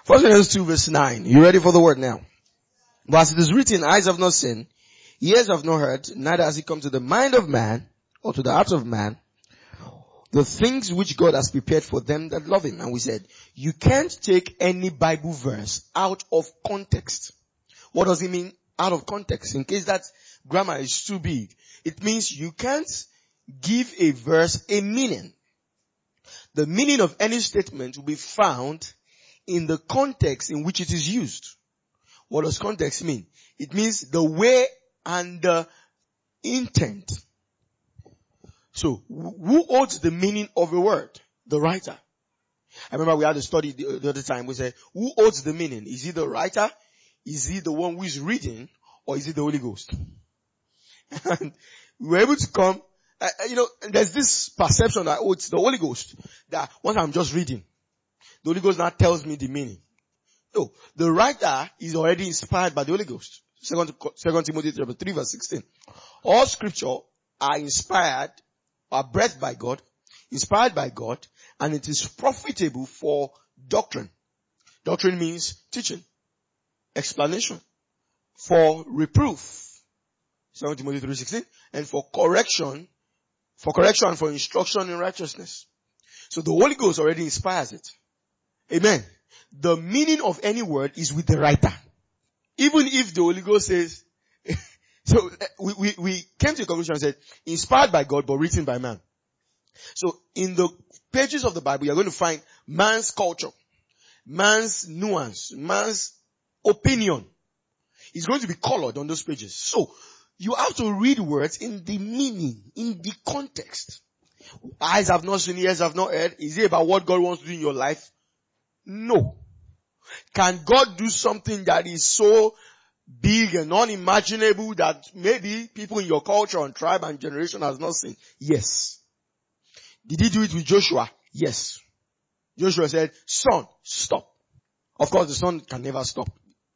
First Corinthians 2 verse 9. You ready for the word now? But as it is written, eyes have not seen, ears have not heard, neither has it come to the mind of man, or to the heart of man, the things which God has prepared for them that love him. And we said, you can't take any Bible verse out of context. What does it mean out of context? In case that grammar is too big, it means you can't give a verse a meaning. The meaning of any statement will be found in the context in which it is used. What does context mean? It means the way and the intent. So, who holds the meaning of a word? The writer. I remember we had a study the other time. We said, who holds the meaning? Is he the writer? Is he the one who is reading? Or is it the Holy Ghost? And we were able to come, there's this perception that, it's the Holy Ghost. That once I'm just reading, the Holy Ghost now tells me the meaning. No, the writer is already inspired by the Holy Ghost. 2 Timothy 3 verse 16. All scripture are inspired, are breathed by God, inspired by God, and it is profitable for doctrine. Doctrine means teaching, explanation, for reproof, 2 Timothy 3:16, and for correction and for instruction in righteousness. So the Holy Ghost already inspires it. Amen. The meaning of any word is with the writer. Even if the Holy Ghost says, so we came to a conclusion and said, inspired by God but written by man. So in the pages of the Bible, you're going to find man's culture, man's nuance, man's opinion. It's going to be colored on those pages. So you have to read words in the meaning, in the context. Eyes have not seen, ears have not heard. Is it about what God wants to do in your life? No. Can God do something that is so big and unimaginable that maybe people in your culture and tribe and generation has not seen? Yes. Did he do it with Joshua? Yes. Joshua said, sun, stop. Of course, the sun can never stop.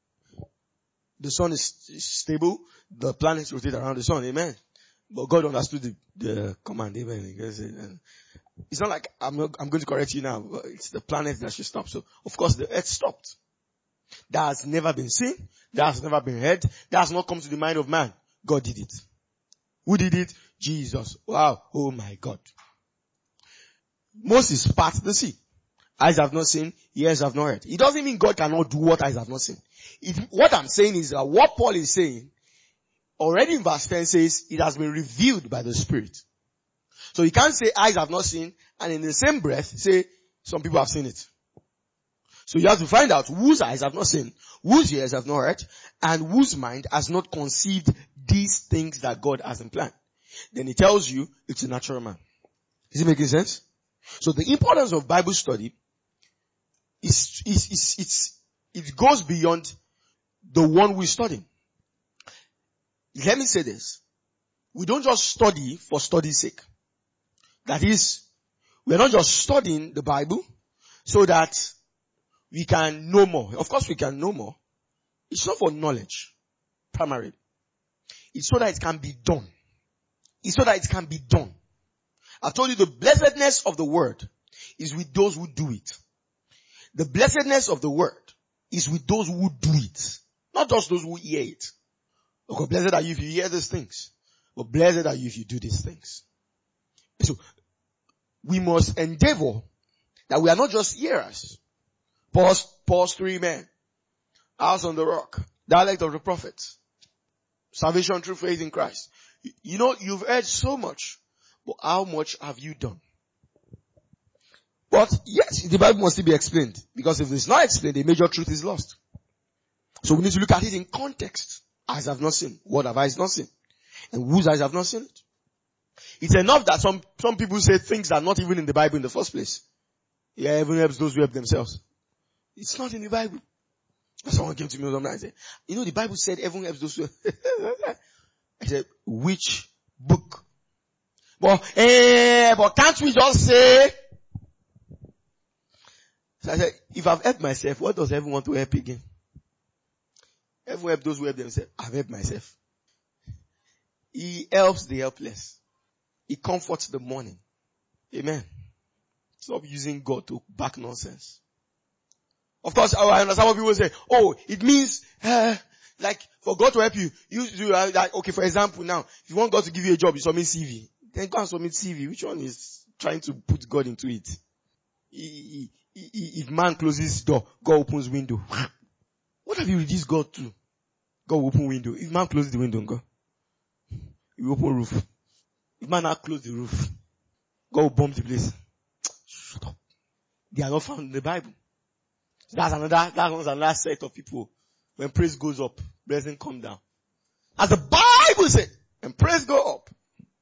The sun is stable. The planets rotate around the sun. Amen. But God understood the command. Amen. It's not like I'm going to correct you now. It's the planet that should stop. So, of course, the earth stopped. That has never been seen. That has never been heard. That has not come to the mind of man. God did it. Who did it? Jesus. Wow. Oh my God. Moses parted the sea. Eyes have not seen, ears have not heard. It doesn't mean God cannot do what eyes have not seen. What I'm saying is that what Paul is saying, already in verse 10 says, it has been revealed by the Spirit. So you can't say eyes have not seen, and in the same breath say, some people have seen it. So you have to find out whose eyes have not seen, whose ears have not heard, and whose mind has not conceived these things that God has in plan. Then he tells you it's a natural man. Is it making sense? So the importance of Bible study it goes beyond the one we're studying. Let me say this. We don't just study for study's sake. That is, we're not just studying the Bible so that we can know more. Of course we can know more. It's not for knowledge, primarily. It's so that it can be done. It's so that it can be done. I told you the blessedness of the word is with those who do it. The blessedness of the word is with those who do it. Not just those who hear it. Okay, blessed are you if you hear these things. But blessed are you if you do these things. So, we must endeavor that we are not just hearers. Paul's 3 men. House on the rock. Dialect of the prophets. Salvation through faith in Christ. You know, you've heard so much. But how much have you done? But yes, the Bible must still be explained. Because if it's not explained, the major truth is lost. So we need to look at it in context. Eyes have not seen. What have eyes not seen? And whose eyes have not seen it? It's enough that some people say things that are not even in the Bible in the first place. Yeah, heaven helps those who help themselves. It's not in the Bible. Someone came to me one night and said, you know, the Bible said heaven helps those who I said, which book? But can't we just say? So I said, if I've helped myself, what does heaven want to help again? Heaven help those who help themselves. I've helped myself. He helps the helpless. He comforts the mourning. Amen. Stop using God to back nonsense. Of course, I understand what people say. Oh, it means, like, for God to help you, like, okay, for example now, if you want God to give you a job, you submit CV. Then go and submit CV. Which one is trying to put God into it? If man closes door, God opens window. What have you reduced God to? God will open window. If man closes the window, God, he will open roof. If man now close the roof, God will bomb the place. Shut up. They are not found in the Bible. That's another set of people. When praise goes up, blessing come down. As the Bible says, when praise go up.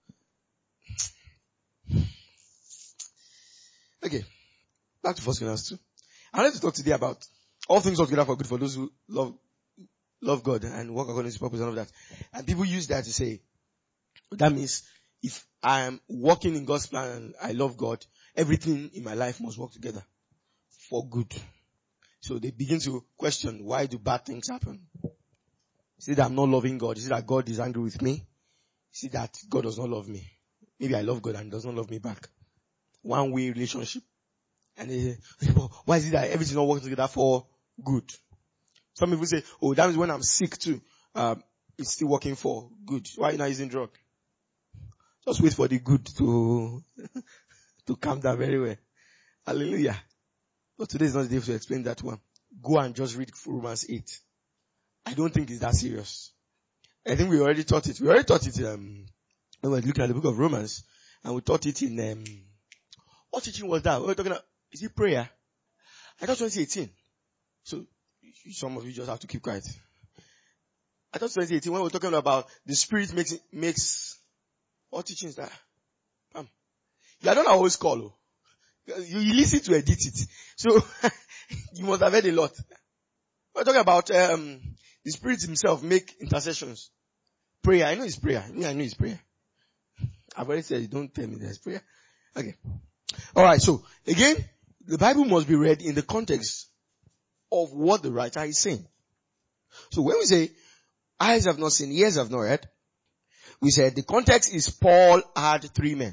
Okay. Back to 1 Corinthians 2. I wanted to talk today about all things work together for good for those who love God and work according to His purpose and all of that. And people use that to say, that means if I am working in God's plan and I love God, everything in my life must work together for good. So they begin to question, why do bad things happen? Is it that I'm not loving God? Is it that God is angry with me? Is it that God does not love me? Maybe I love God and He does not love me back. One way relationship. And they say, why is it that everything not working together for good? Some people say, oh, that means when I'm sick too, it's still working for good. Why are you not using drug? Just wait for the good to calm down very well. Hallelujah. But today is not the day to explain that one. Go and just read Romans 8. I don't think it's that serious. I think we already taught it. We already taught it when we were looking at the book of Romans. And we taught it in, what teaching was that? We were talking about, is it prayer? I thought 2018. So, some of you just have to keep quiet. I thought 2018 when we were talking about the Spirit makes, what teaching is that? I don't always call. You listen to edit it. So, you must have heard a lot. We're talking about, the Spirit Himself make intercessions. Prayer. I know it's prayer. I know it's prayer. I've already said, don't tell me there's prayer. Okay. Alright, so, again, the Bible must be read in the context of what the writer is saying. So when we say, eyes have not seen, ears have not heard, we said the context is Paul had 3 men.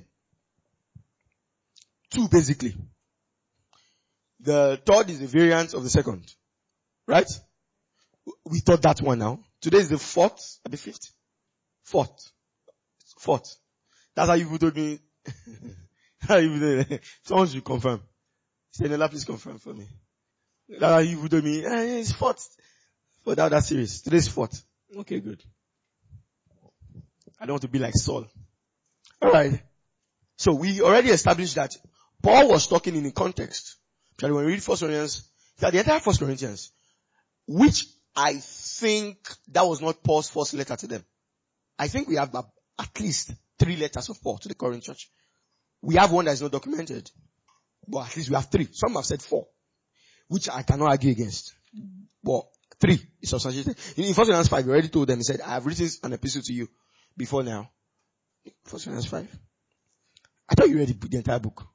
2 basically. The third is the variant of the second. Right? We taught that one now. Today is the 4th, or the 5th? 4th. That's how you told me. Someone should confirm. Stenella, please confirm for me. That's how you told me. It's 4th. For that series. Today's 4th. Okay, good. I don't want to be like Saul. Alright. So we already established that Paul was talking in the context. When we read 1 Corinthians, that the entire 1 Corinthians, which I think that was not Paul's first letter to them. I think we have at least 3 letters of Paul to the Corinth church. We have one that is not documented. But at least we have 3. Some have said 4. Which I cannot argue against. But 3 is substantiated. In 1 Corinthians 5, we already told them, he said, I have written an epistle to you before now. 1 Corinthians 5. I thought you read the entire book.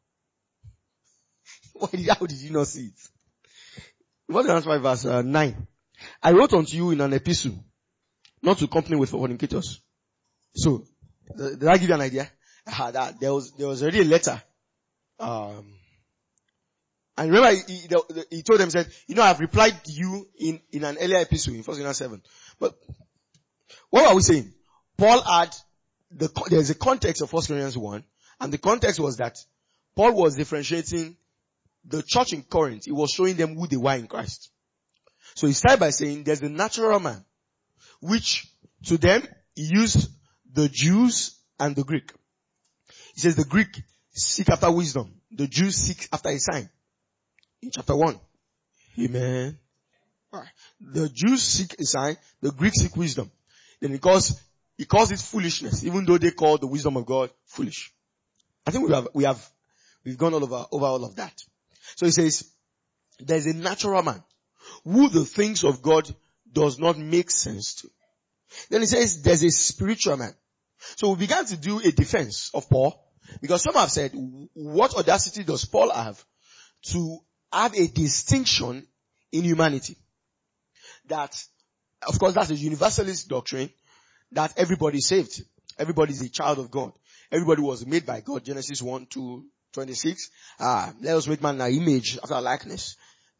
How did you not see it? 1 Corinthians 5 verse 9. I wrote unto you in an epistle, not to company with fornicators. So, did I give you an idea? That there was already a letter. And remember, he told them, he said, I've replied to you in an earlier epistle in 1 Corinthians 7. But, what are we saying? Paul had, there's a context of 1 Corinthians 1, and the context was that Paul was differentiating the church in Corinth. He was showing them who they were in Christ. So he started by saying, there's the natural man, which to them, he used the Jews and the Greek. He says the Greek seek after wisdom. The Jews seek after a sign. In chapter 1. Amen. Right. The Jews seek a sign, the Greeks seek wisdom. Then he calls it foolishness, even though they call the wisdom of God foolish. I think we've gone over all of that. So he says, there's a natural man who the things of God does not make sense to. Then he says, there's a spiritual man. So we began to do a defense of Paul, because some have said, what audacity does Paul have to have a distinction in humanity? That, of course, that's a universalist doctrine, that everybody's saved. Everybody's a child of God. Everybody was made by God. Genesis 1, 2, 26. Let us make man in our image, after our likeness.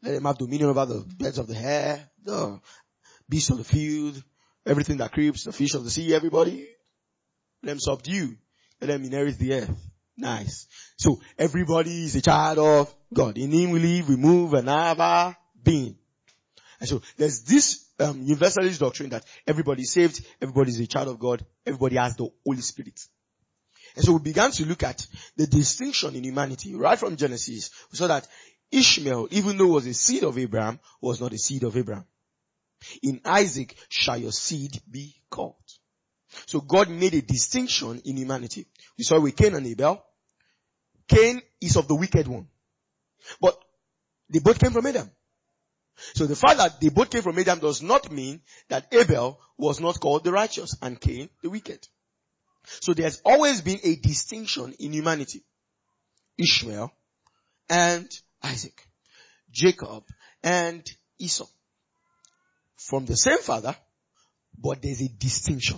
Let them have dominion over the birds of the air, the beasts of the field, everything that creeps, the fish of the sea, everybody. Let them subdue. Let them inherit the earth. Nice. So everybody is a child of God. In him we live, we move, and have our being. And so there's this universalist doctrine that everybody is saved, everybody is a child of God, everybody has the Holy Spirit. And so we began to look at the distinction in humanity right from Genesis. We saw that Ishmael, even though was a seed of Abraham, was not a seed of Abraham. In Isaac shall your seed be called. So God made a distinction in humanity. We saw with Cain and Abel. Cain is of the wicked one. But they both came from Adam. So the fact that they both came from Adam does not mean that Abel was not called the righteous and Cain the wicked. So there's always been a distinction in humanity. Ishmael and Isaac. Jacob and Esau. From the same father, but there's a distinction.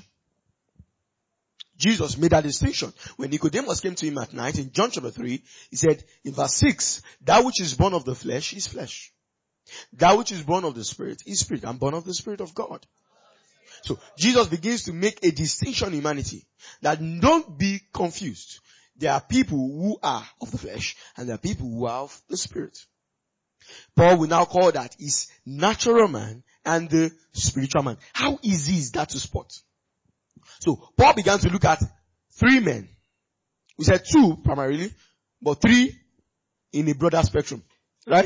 Jesus made that distinction. When Nicodemus came to him at night in John chapter 3, he said in verse 6, that which is born of the flesh is flesh. That which is born of the Spirit is spirit. I'm born of the Spirit of God. So Jesus begins to make a distinction in humanity that don't be confused. There are people who are of the flesh and there are people who are of the Spirit. Paul will now call that his natural man and the spiritual man. How easy is that to spot? So Paul began to look at three men. We said two primarily, but three in a broader spectrum. Right?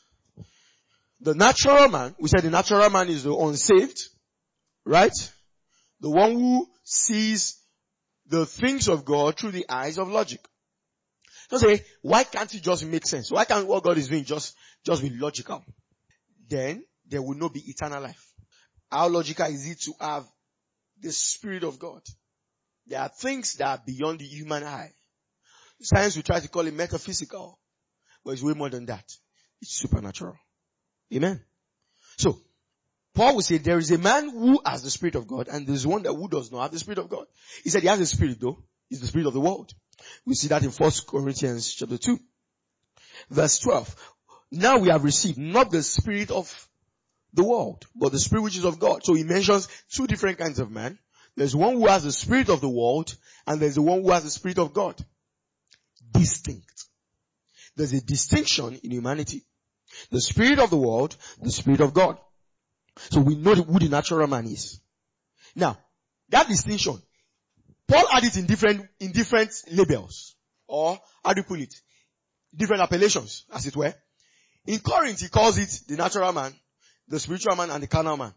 The natural man, we said the natural man is the unsaved. Right? The one who sees the things of God through the eyes of logic. Don't say, why can't it just make sense? Why can't what God is doing just be logical? Then there will not be eternal life. How logical is it to have the Spirit of God? There are things that are beyond the human eye. Science will try to call it metaphysical, but it's way more than that. It's supernatural. Amen. So, Paul will say there is a man who has the Spirit of God and there's one who does not have the Spirit of God. He said he has the Spirit though. It's the Spirit of the world. We see that in 1 Corinthians chapter 2. Verse 12. Now we have received not the spirit of the world, but the Spirit which is of God. So he mentions two different kinds of man. There's one who has the spirit of the world and there's the one who has the Spirit of God. Distinct. There's a distinction in humanity. The spirit of the world, the Spirit of God. So we know who the natural man is. Now, that distinction, Paul had it in different labels. Or, how do you put it? Different appellations, as it were. In Corinth, he calls it the natural man, the spiritual man, and the carnal man.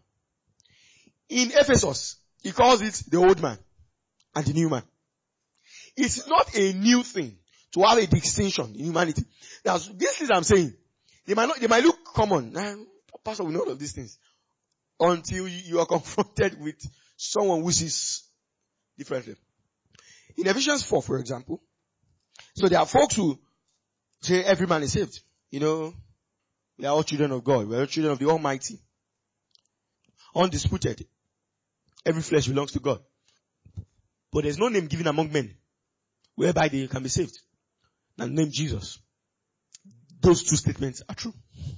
In Ephesus, he calls it the old man and the new man. It's not a new thing to have a distinction in humanity. Now, these things I'm saying, they might look common. Pastor, we know all of these things. Until you are confronted with someone who sees differently. In Ephesians 4, for example, so there are folks who say every man is saved. You know, we are all children of God. We are all children of the Almighty. Undisputed. Every flesh belongs to God. But there's no name given among men whereby they can be saved. And name Jesus. Those two statements are true.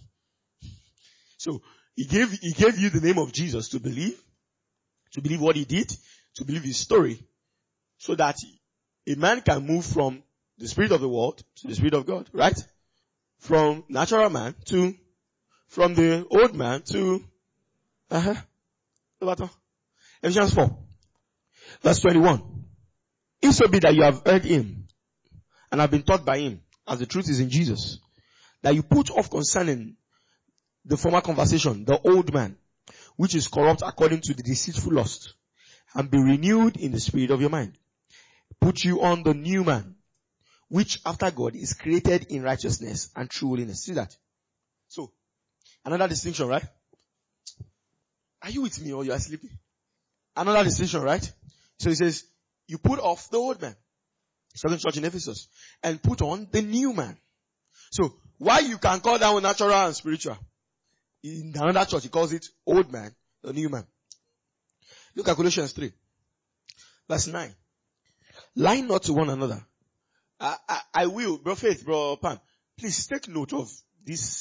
So, he gave you the name of Jesus to believe what he did, to believe his story, so that a man can move from the spirit of the world to the Spirit of God, right? From natural man from the old man to, Ephesians 4, verse 21. If so be that you have heard him, and have been taught by him, as the truth is in Jesus, that you put off concerning the former conversation, the old man, which is corrupt according to the deceitful lust, and be renewed in the spirit of your mind. Put you on the new man, which after God is created in righteousness and true holiness. See that? So, another distinction, right? Are you with me or you are sleeping? Another distinction, right? So he says, you put off the old man, certain church in Ephesus, and put on the new man. So, why you can call that one natural and spiritual? In another church, he calls it old man, the new man. Look at Colossians 3, verse 9. Lie not to one another. I will, bro Faith, bro Pam, please take note of this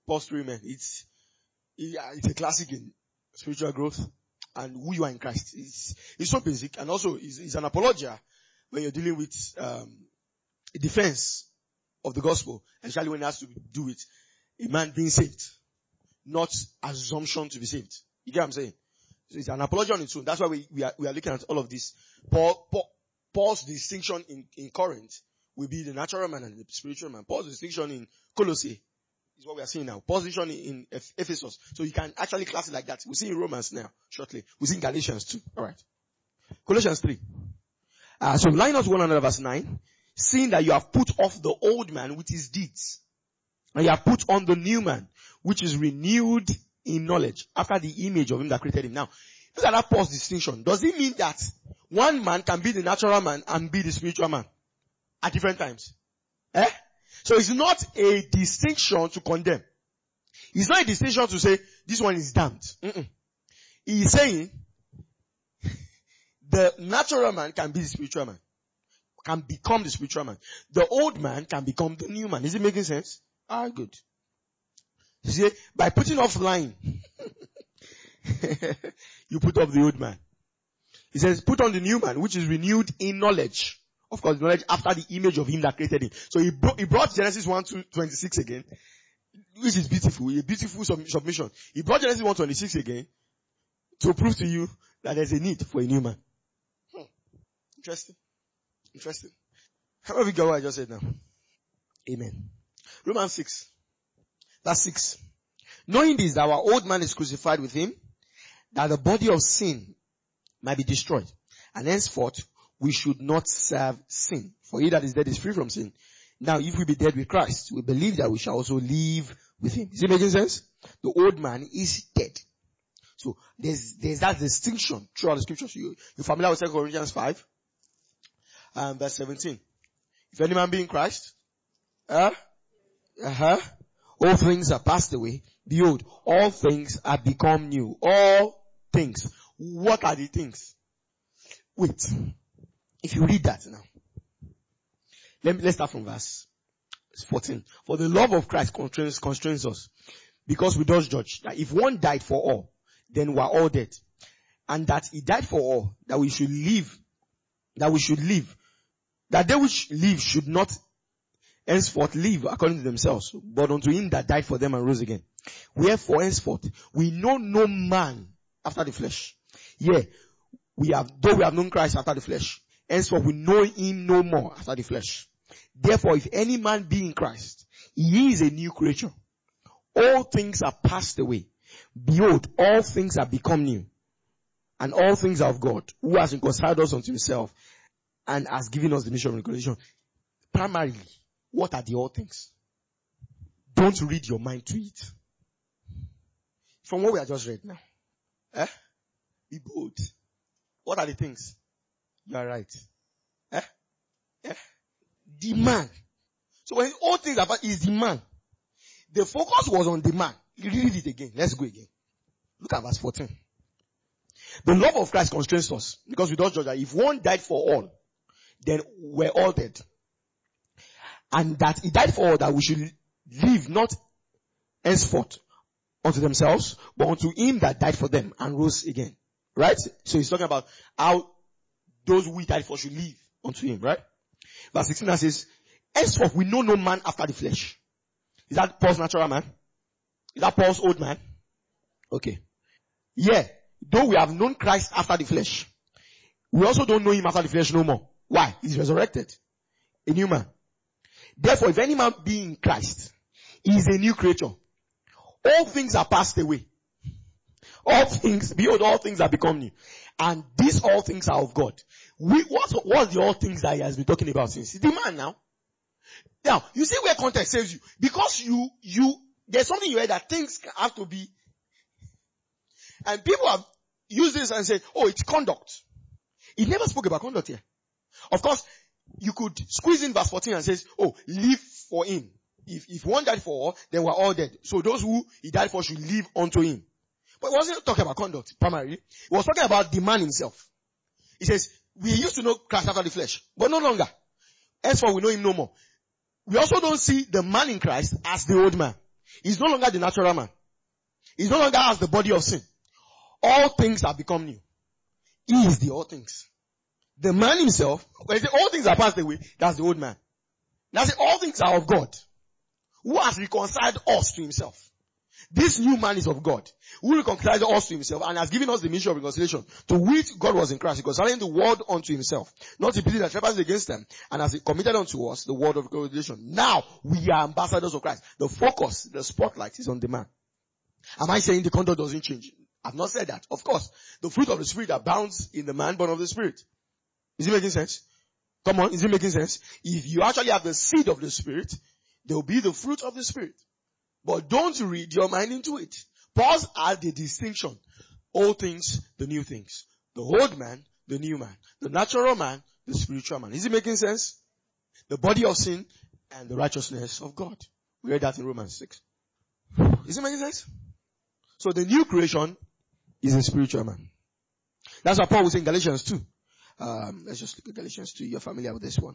Paul's 3 men. It's a classic in spiritual growth and who you are in Christ. It's so basic, and also it's an apologia when you're dealing with a defense of the gospel, especially when it has to do with a man being saved, not assumption to be saved. You get what I'm saying? So it's an apology on its own. That's why we are looking at all of this. Paul's distinction in Corinth will be the natural man and the spiritual man. Paul's distinction in Colossae is what we are seeing now. Paul's distinction in Ephesus. So you can actually class it like that. We'll see in Romans now, shortly. We'll see in Galatians too. Alright. Colossians 3. So line us 100 verse 9. Seeing that you have put off the old man with his deeds, and you have put on the new man, which is renewed in knowledge, after the image of him that created him. Now, look at that Paul's distinction. Does it mean that one man can be the natural man and be the spiritual man at different times? So it's not a distinction to condemn. It's not a distinction to say, this one is damned. He's saying, the natural man can be the spiritual man. Can become the spiritual man. The old man can become the new man. Is it making sense? Good. You see, by putting off lying, you put off the old man. He says, put on the new man, which is renewed in knowledge. Of course, knowledge after the image of him that created him. So he brought Genesis 1:26 again, which is beautiful. A beautiful submission. He brought Genesis 1:26 again to prove to you that there's a need for a new man. Interesting. How about we go what I just said now? Amen. Romans 6. That's 6. Knowing this, that our old man is crucified with him, that the body of sin might be destroyed. And henceforth, we should not serve sin. For he that is dead is free from sin. Now, if we be dead with Christ, we believe that we shall also live with him. Is it making sense? The old man is dead. So, there's that distinction throughout the scriptures. You're familiar with 2 Corinthians 5? Verse 17. If any man be in Christ, all things are passed away. Behold, all things are become new. All things. What are the things? Wait. If you read that now. Let's start from verse 14. For the love of Christ constrains us, because we does judge that if one died for all, then we are all dead. And that he died for all, that we should live, that they which live should not henceforth live according to themselves, but unto him that died for them and rose again. Wherefore henceforth we know no man after the flesh. Though we have known Christ after the flesh, henceforth we know him no more after the flesh. Therefore, if any man be in Christ, he is a new creature. All things are passed away. Behold, all things are become new. And all things are of God, who has reconciled us unto himself and has given us the mission of reconciliation. Primarily, what are the all things? Don't read your mind to it. From what we have just read now. Be bold. What are the things? You are right. The man. So when all things are about is the man. The focus was on the man. Read it again. Let's go again. Look at verse 14. The love of Christ constrains us, because we don't judge that if one died for all, then we're all dead. And that he died for all, that we should live not henceforth unto themselves, but unto him that died for them and rose again. Right? So he's talking about how those who he died for should live unto him, right? Verse 16 that says, henceforth we know no man after the flesh. Is that Paul's natural man? Is that Paul's old man? Okay. Though we have known Christ after the flesh, we also don't know him after the flesh no more. Why? He's resurrected. A new man. Therefore, if any man be in Christ, he is a new creature. All things are passed away. Behold, all things are become new. And these all things are of God. What's the all things that he has been talking about since? It's the man now. Now, you see where context saves you. Because there's something you heard that things have to be. And people have used this and said, oh, it's conduct. He never spoke about conduct here. Of course, you could squeeze in verse 14 and says, oh, live for him. If one died for all, then we're all dead. So those who he died for should live unto him. But he wasn't talking about conduct, primarily. He was talking about the man himself. He says, we used to know Christ after the flesh, but no longer. Henceforth we know him no more. We also don't see the man in Christ as the old man. He's no longer the natural man. He no longer has the body of sin. All things have become new. He is the all things. The man himself, when they say all things are passed away, that's the old man. Now say all things are of God, who has reconciled us to himself. This new man is of God, who reconciled us to himself and has given us the ministry of reconciliation, to which God was in Christ, reconciling the world unto himself, not to pity that trespass against them, and has committed unto us the word of reconciliation. Now we are ambassadors of Christ. The focus, the spotlight is on the man. Am I saying the conduct doesn't change? I've not said that. Of course, the fruit of the Spirit abounds in the man born of the Spirit. Is it making sense? Come on, is it making sense? If you actually have the seed of the Spirit, there will be the fruit of the Spirit. But don't read your mind into it. Paul had the distinction. Old things, the new things. The old man, the new man. The natural man, the spiritual man. Is it making sense? The body of sin and the righteousness of God. We read that in Romans 6. Is it making sense? So the new creation is a spiritual man. That's what Paul was saying in Galatians 2. Let's just look at Galatians 2. You're familiar with this one.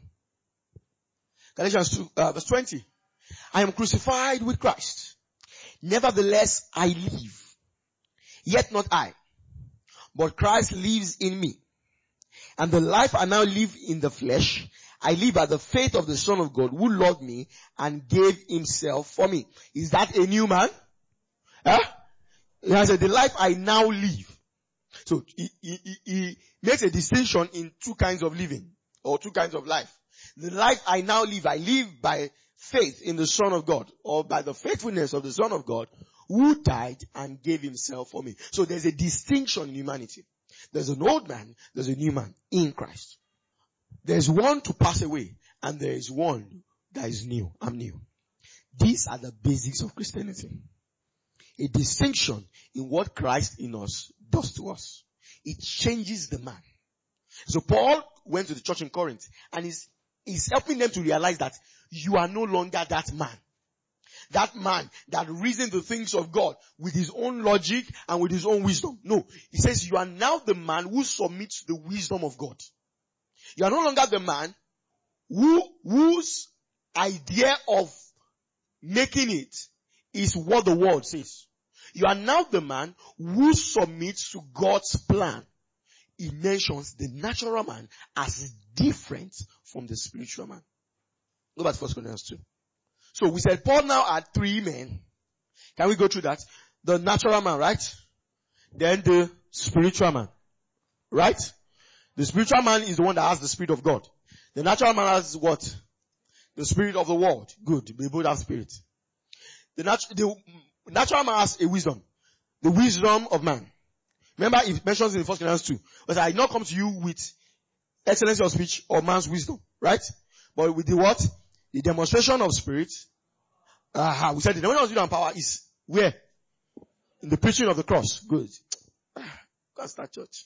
Galatians 2, verse 20. I am crucified with Christ. Nevertheless, I live. Yet not I, but Christ lives in me. And the life I now live in the flesh, I live by the faith of the Son of God who loved me and gave himself for me. Is that a new man? Huh? He said, the life I now live. So he makes a distinction in two kinds of living, or two kinds of life. The life I now live, I live by faith in the Son of God, or by the faithfulness of the Son of God, who died and gave himself for me. So there's a distinction in humanity. There's an old man, there's a new man in Christ. There's one to pass away, and there is one that is new. I'm new. These are the basics of Christianity. A distinction in what Christ in us does to us. It changes the man. So Paul went to the church in Corinth and is helping them to realize that you are no longer that man. That man that reasoned the things of God with his own logic and with his own wisdom. No. He says you are now the man who submits to the wisdom of God. You are no longer the man whose idea of making it is what the world says. You are now the man who submits to God's plan. He mentions the natural man as different from the spiritual man. Go back to 1 Corinthians 2. So we said Paul now had three men. Can we go through that? The natural man, right? Then the spiritual man. Right? The spiritual man is the one that has the Spirit of God. The natural man has what? The spirit of the world. Good. They both have spirit. The natural man has a wisdom. The wisdom of man. Remember it mentions in 1 Corinthians 2. But I did not come to you with excellency of speech or man's wisdom. Right? But with the what? The demonstration of spirit. We said the demonstration of spirit and power is where? In the preaching of the cross. Good. Can't start church.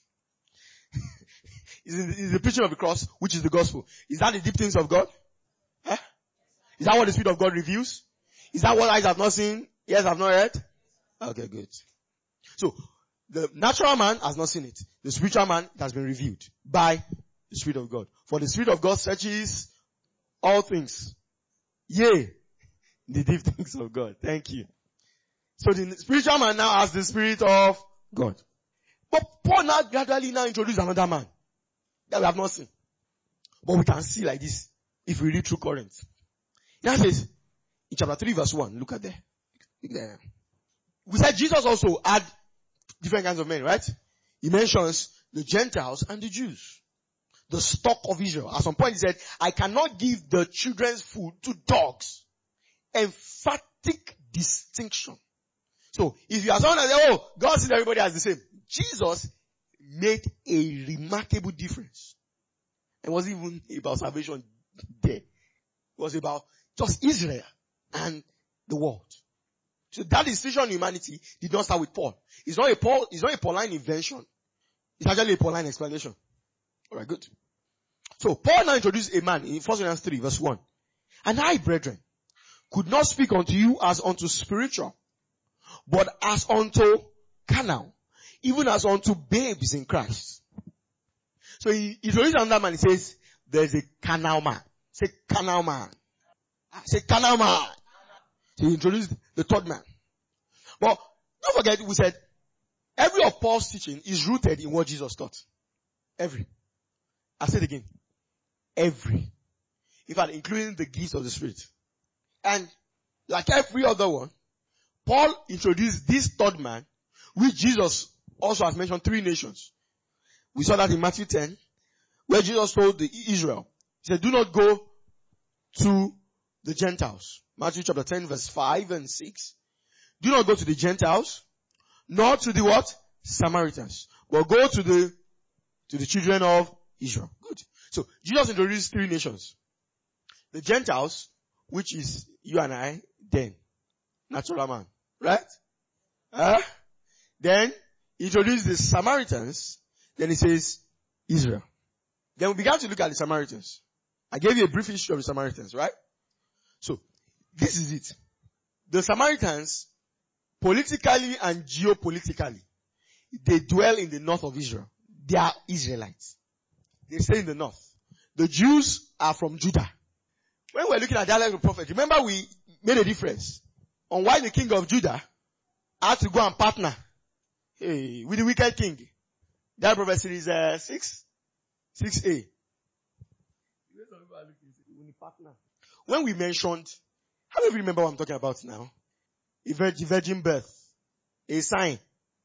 Is the preaching of the cross, which is the gospel. Is that the deep things of God? Huh? Is that what the Spirit of God reveals? Is that what eyes have not seen, ears have not heard? Okay, good. So, the natural man has not seen it. The spiritual man, it has been revealed by the Spirit of God. For the Spirit of God searches all things. Yea, the deep things of God. Thank you. So the spiritual man now has the Spirit of God. But Paul now gradually now introduces another man that we have not seen. But we can see like this if we read through Corinth. He now says, in chapter 3 verse 1, look at there. Look there. We said Jesus also had different kinds of men, right? He mentions the Gentiles and the Jews. The stock of Israel. At some point he said, I cannot give the children's food to dogs. Emphatic distinction. So, if you are someone that says, oh, God sees everybody as the same. Jesus made a remarkable difference. It wasn't even about salvation there. It was about just Israel and the world. So that distinction in humanity did not start with Paul. It's not a Pauline invention. It's actually a Pauline explanation. Alright, good. So Paul now introduced a man in 1 Corinthians 3 verse 1. And I, brethren, could not speak unto you as unto spiritual, but as unto carnal, even as unto babes in Christ. So he introduced another man. He says, there's a carnal man. Say carnal man. Say carnal man. He introduced the third man. But don't forget, we said every of Paul's teaching is rooted in what Jesus taught. Every. I said again. Every. In fact, including the gifts of the Spirit. And like every other one, Paul introduced this third man, which Jesus also has mentioned 3 nations. We saw that in Matthew 10, where Jesus told the Israel, he said, do not go to the Gentiles. Matthew chapter 10 verse 5 and 6. Do not go to the Gentiles, nor to the what? Samaritans. But go to the children of Israel. Good. So, Jesus introduced 3 nations. The Gentiles, which is you and I, then. Natural man. Right? Then, he introduced the Samaritans, then he says, Israel. Then we began to look at the Samaritans. I gave you a brief history of the Samaritans, right? So, this is it. The Samaritans, politically and geopolitically, they dwell in the north of Israel. They are Israelites. They stay in the north. The Jews are from Judah. When we're looking at dialogue of the prophet, remember we made a difference on why the king of Judah had to go and partner with the wicked king. That prophecy is 6a. When we mentioned, how do you remember what I'm talking about now? A virgin birth. A sign.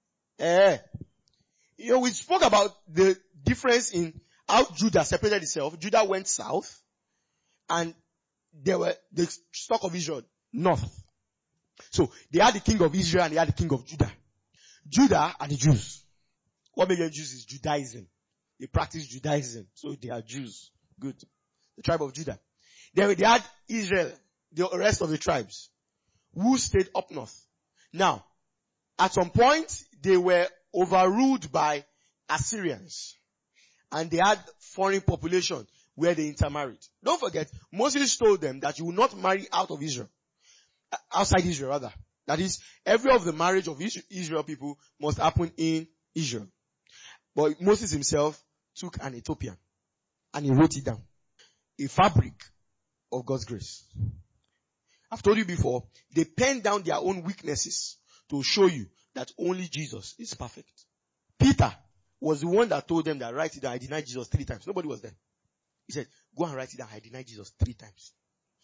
We spoke about the difference in how Judah separated itself. Judah went south, and there were the stock of Israel north. So they had the king of Israel and they had the king of Judah. Judah are the Jews. What makes them Jews is Judaism. They practice Judaism, so they are Jews. Good. The tribe of Judah. Then they had Israel, the rest of the tribes, who stayed up north. Now, at some point, they were overruled by Assyrians. And they had foreign population where they intermarried. Don't forget, Moses told them that you will not marry out of Israel. Outside Israel, rather. That is, every of the marriage of Israel people must happen in Israel. But Moses himself took an Ethiopian and he wrote it down. A fabric of God's grace. I've told you before, they penned down their own weaknesses to show you that only Jesus is perfect. Peter was the one that told them that write it down, I denied Jesus 3 times. Nobody was there. He said, go and write it down, I denied Jesus 3 times.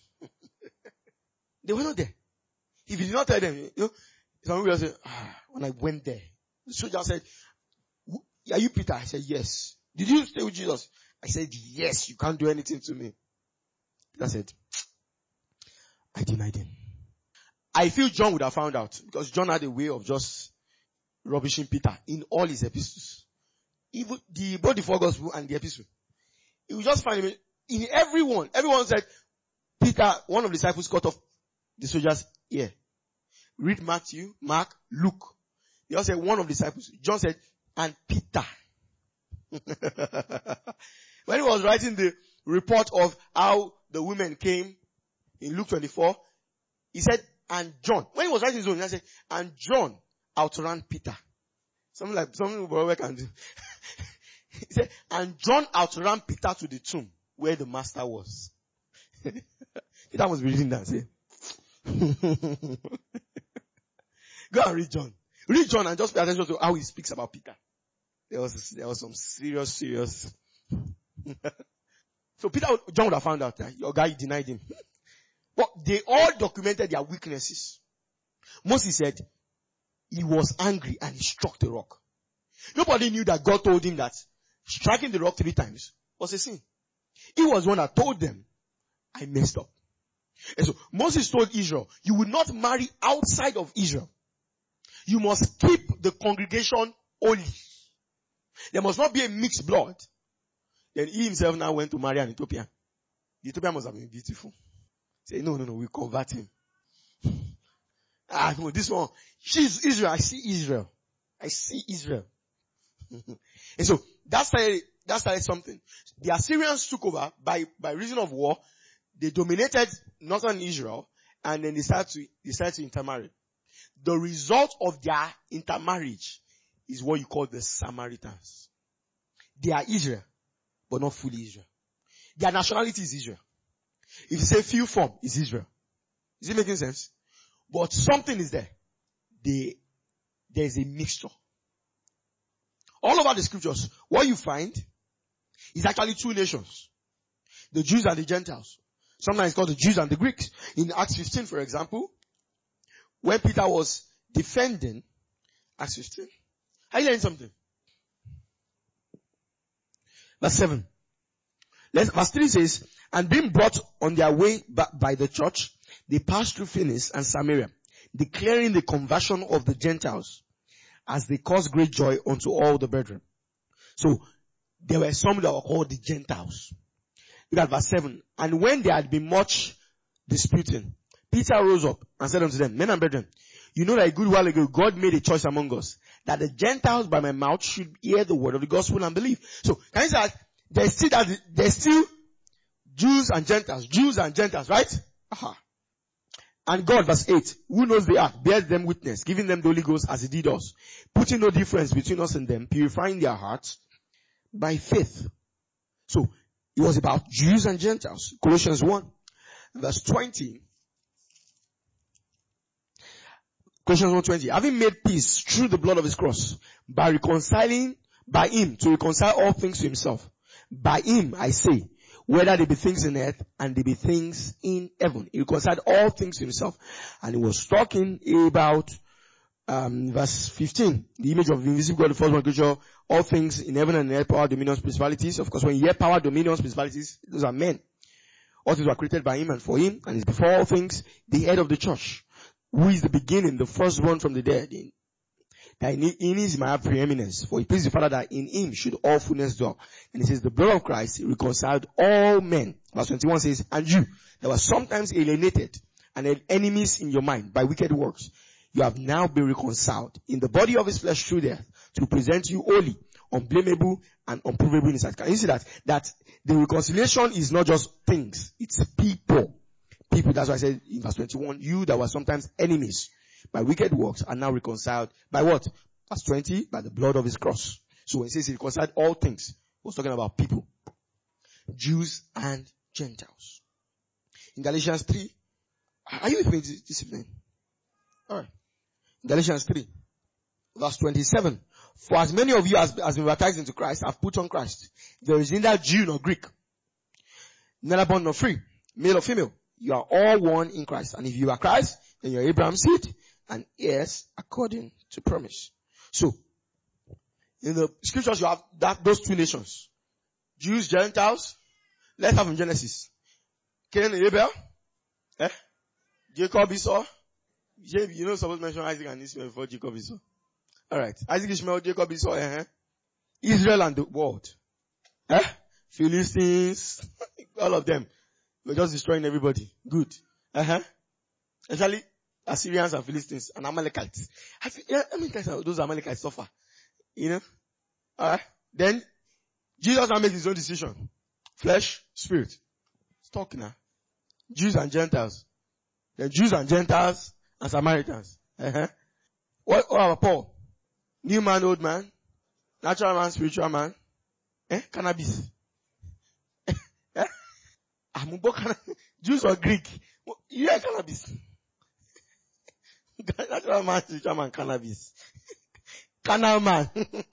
They were not there. If you did not tell them, some people say, when I went there, the soldier said, are you Peter? I said, yes. Did you stay with Jesus? I said, yes, you can't do anything to me. Peter said, I denied him. I feel John would have found out because John had a way of just rubbishing Peter in all his epistles. Even both the 4 gospel and the epistle. He would just find him in everyone. Everyone said, Peter, one of the disciples cut off the soldier's ear. Read Matthew, Mark, Luke. They all said one of the disciples. John said, and Peter. When he was writing the report of how the women came in Luke 24, he said, and John. When he was writing his own, he said, and John outran Peter. Something Brother can do. He said, and John outran Peter to the tomb where the master was. Peter must be reading that. Say, go and read John. Read John and just pay attention to how he speaks about Peter. There was some serious. So John would have found out that your guy denied him. But they all documented their weaknesses. Moses said he was angry and he struck the rock. Nobody knew that God told him that striking the rock 3 times was a sin. He was one that told them, I messed up. And so Moses told Israel, you will not marry outside of Israel. You must keep the congregation holy. There must not be a mixed blood. Then he himself now went to marry an Ethiopian. The Ethiopian must have been beautiful. Say, no, we convert him. No, this one, she's Israel. I see Israel. And so, that started something. The Assyrians took over by reason of war. They dominated northern Israel, and then they started to intermarry. The result of their intermarriage is what you call the Samaritans. They are Israel, but not fully Israel. Their nationality is Israel. If you say few form, it's Israel. Is it making sense? But something is there. There's a mixture. All over the scriptures, what you find is actually two nations. The Jews and the Gentiles. Sometimes it's called the Jews and the Greeks. In Acts 15, for example, when Peter was defending, Acts 15, are you learning something? Verse 7. Verse 3 says, and being brought on their way by the church, they passed through Phoenicia and Samaria, declaring the conversion of the Gentiles, as they caused great joy unto all the brethren. So, there were some that were called the Gentiles. Look at verse 7. And when there had been much disputing, Peter rose up and said unto them, men and brethren, you know that a good while ago God made a choice among us, that the Gentiles by my mouth should hear the word of the gospel and believe. So, can you say that there's still Jews and Gentiles, right? Aha. And God, verse 8, who knows the heart, bears them witness, giving them the Holy Ghost as he did us, putting no difference between us and them, purifying their hearts by faith. So, it was about Jews and Gentiles. Colossians 1, verse 20. Colossians 1:20. Having made peace through the blood of his cross, by him to reconcile all things to himself. By him, I say, whether they be things in earth and they be things in heaven. He reconciled all things to himself. And he was talking about verse 15, the image of the invisible God, the firstborn creature, all things in heaven and in earth, power, dominions, principalities. Of course, when you hear power, dominions, principalities, those are men. All things were created by him and for him, and is before all things the head of the church, who is the beginning, the firstborn from the dead. That in his might have preeminence, for he pleased the Father that in him should all fullness dwell. And he says, the blood of Christ reconciled all men. Verse 21 says, and you, that were sometimes alienated and had enemies in your mind by wicked works, you have now been reconciled in the body of his flesh through death, to present you holy, unblameable, and unprovable in his sight. Can you see that the reconciliation is not just things, it's people. People, that's why I said in verse 21, you that were sometimes enemies by wicked works are now reconciled by what? Verse 20, by the blood of his cross. So when it says he reconciled all things, it was talking about people. Jews and Gentiles. In Galatians 3, are you with me this evening? Alright. Galatians 3, verse 27. For as many of you as been baptized into Christ have put on Christ. There is neither Jew nor Greek, neither bond nor free, male or female. You are all one in Christ. And if you are Christ, then you are Abraham's seed and heirs according to promise. So, in the scriptures you have those two nations. Jews, Gentiles. Let's have in Genesis. Cain and Abel. Jacob, Esau. You know, supposed to mention Isaac and Ishmael before Jacob, Esau. Alright. Isaac, Ishmael, Jacob, Esau. Israel and the world. Philistines. All of them. We're just destroying everybody. Good. Especially Assyrians and Philistines and Amalekites. Those Amalekites suffer. You know? Alright. Then, Jesus now makes his own decision. Flesh, spirit. He's talking now. Jews and Gentiles. Then Jews and Gentiles and Samaritans. What about Paul? New man, old man. Natural man, spiritual man. Cannabis. Jews or Greek? You are cannabis. Natural man, spiritual man, cannabis. Carnal man.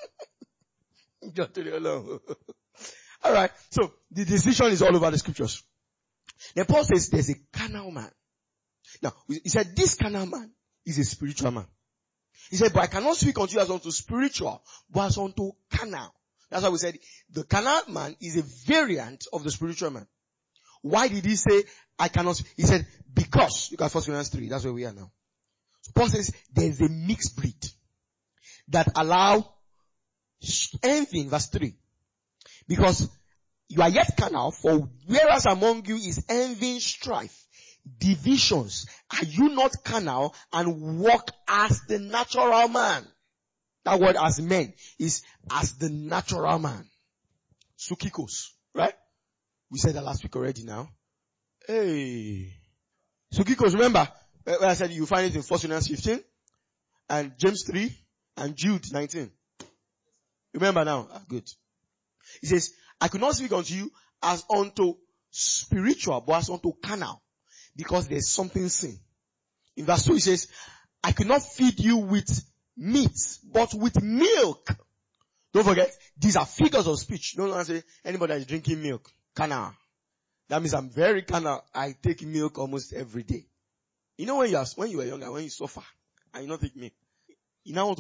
Alright, so the decision is all over the scriptures. Then Paul says there's a carnal man. Now, he said this carnal man is a spiritual man. He said, but I cannot speak unto you as unto spiritual, but as unto carnal. That's why we said the carnal man is a variant of the spiritual man. Why did he say, I cannot? He said, because, look at 1 Corinthians 3, that's where we are now. So Paul says, there's a mixed breed that allow envy in verse 3. Because you are yet carnal, for whereas among you is envy, strife, divisions, are you not carnal and walk as the natural man? That word as men is as the natural man. Sukikos, right? We said that last week already now. Hey. Sukikos, remember, where I said you find it in 1 Corinthians 15, and James 3, and Jude 19. Remember now? Good. He says, I could not speak unto you as unto spiritual, but as unto carnal, because there's something sin. In verse 2 he says, I could not feed you with meat, but with milk. Don't forget, these are figures of speech. Don't want to say anybody that is drinking milk. Kana. That means I'm very kana. I take milk almost every day. You know when you were younger, when you suffer, and you not take milk. You now want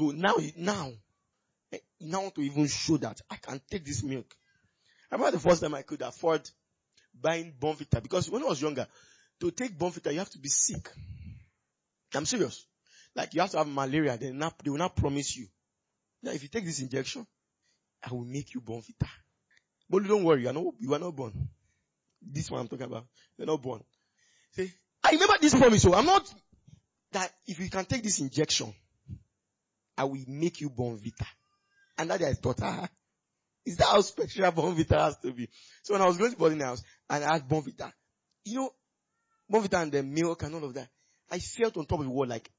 to even show that I can take this milk. I remember the first time I could afford buying Bonvita, because when I was younger, to take Bonvita, you have to be sick. I'm serious. Like you have to have malaria, they will not promise you. Now if you take this injection, I will make you Bonvita. But don't worry, you are not born. This one I'm talking about. You're not born. See, I remember this promise, so I'm not, that if you can take this injection, I will make you Bonvita. And that day I thought, is that how special Bonvita has to be? So when I was going to boarding house, and I had Bonvita, Bonvita and the milk and all of that, I felt on top of the world like,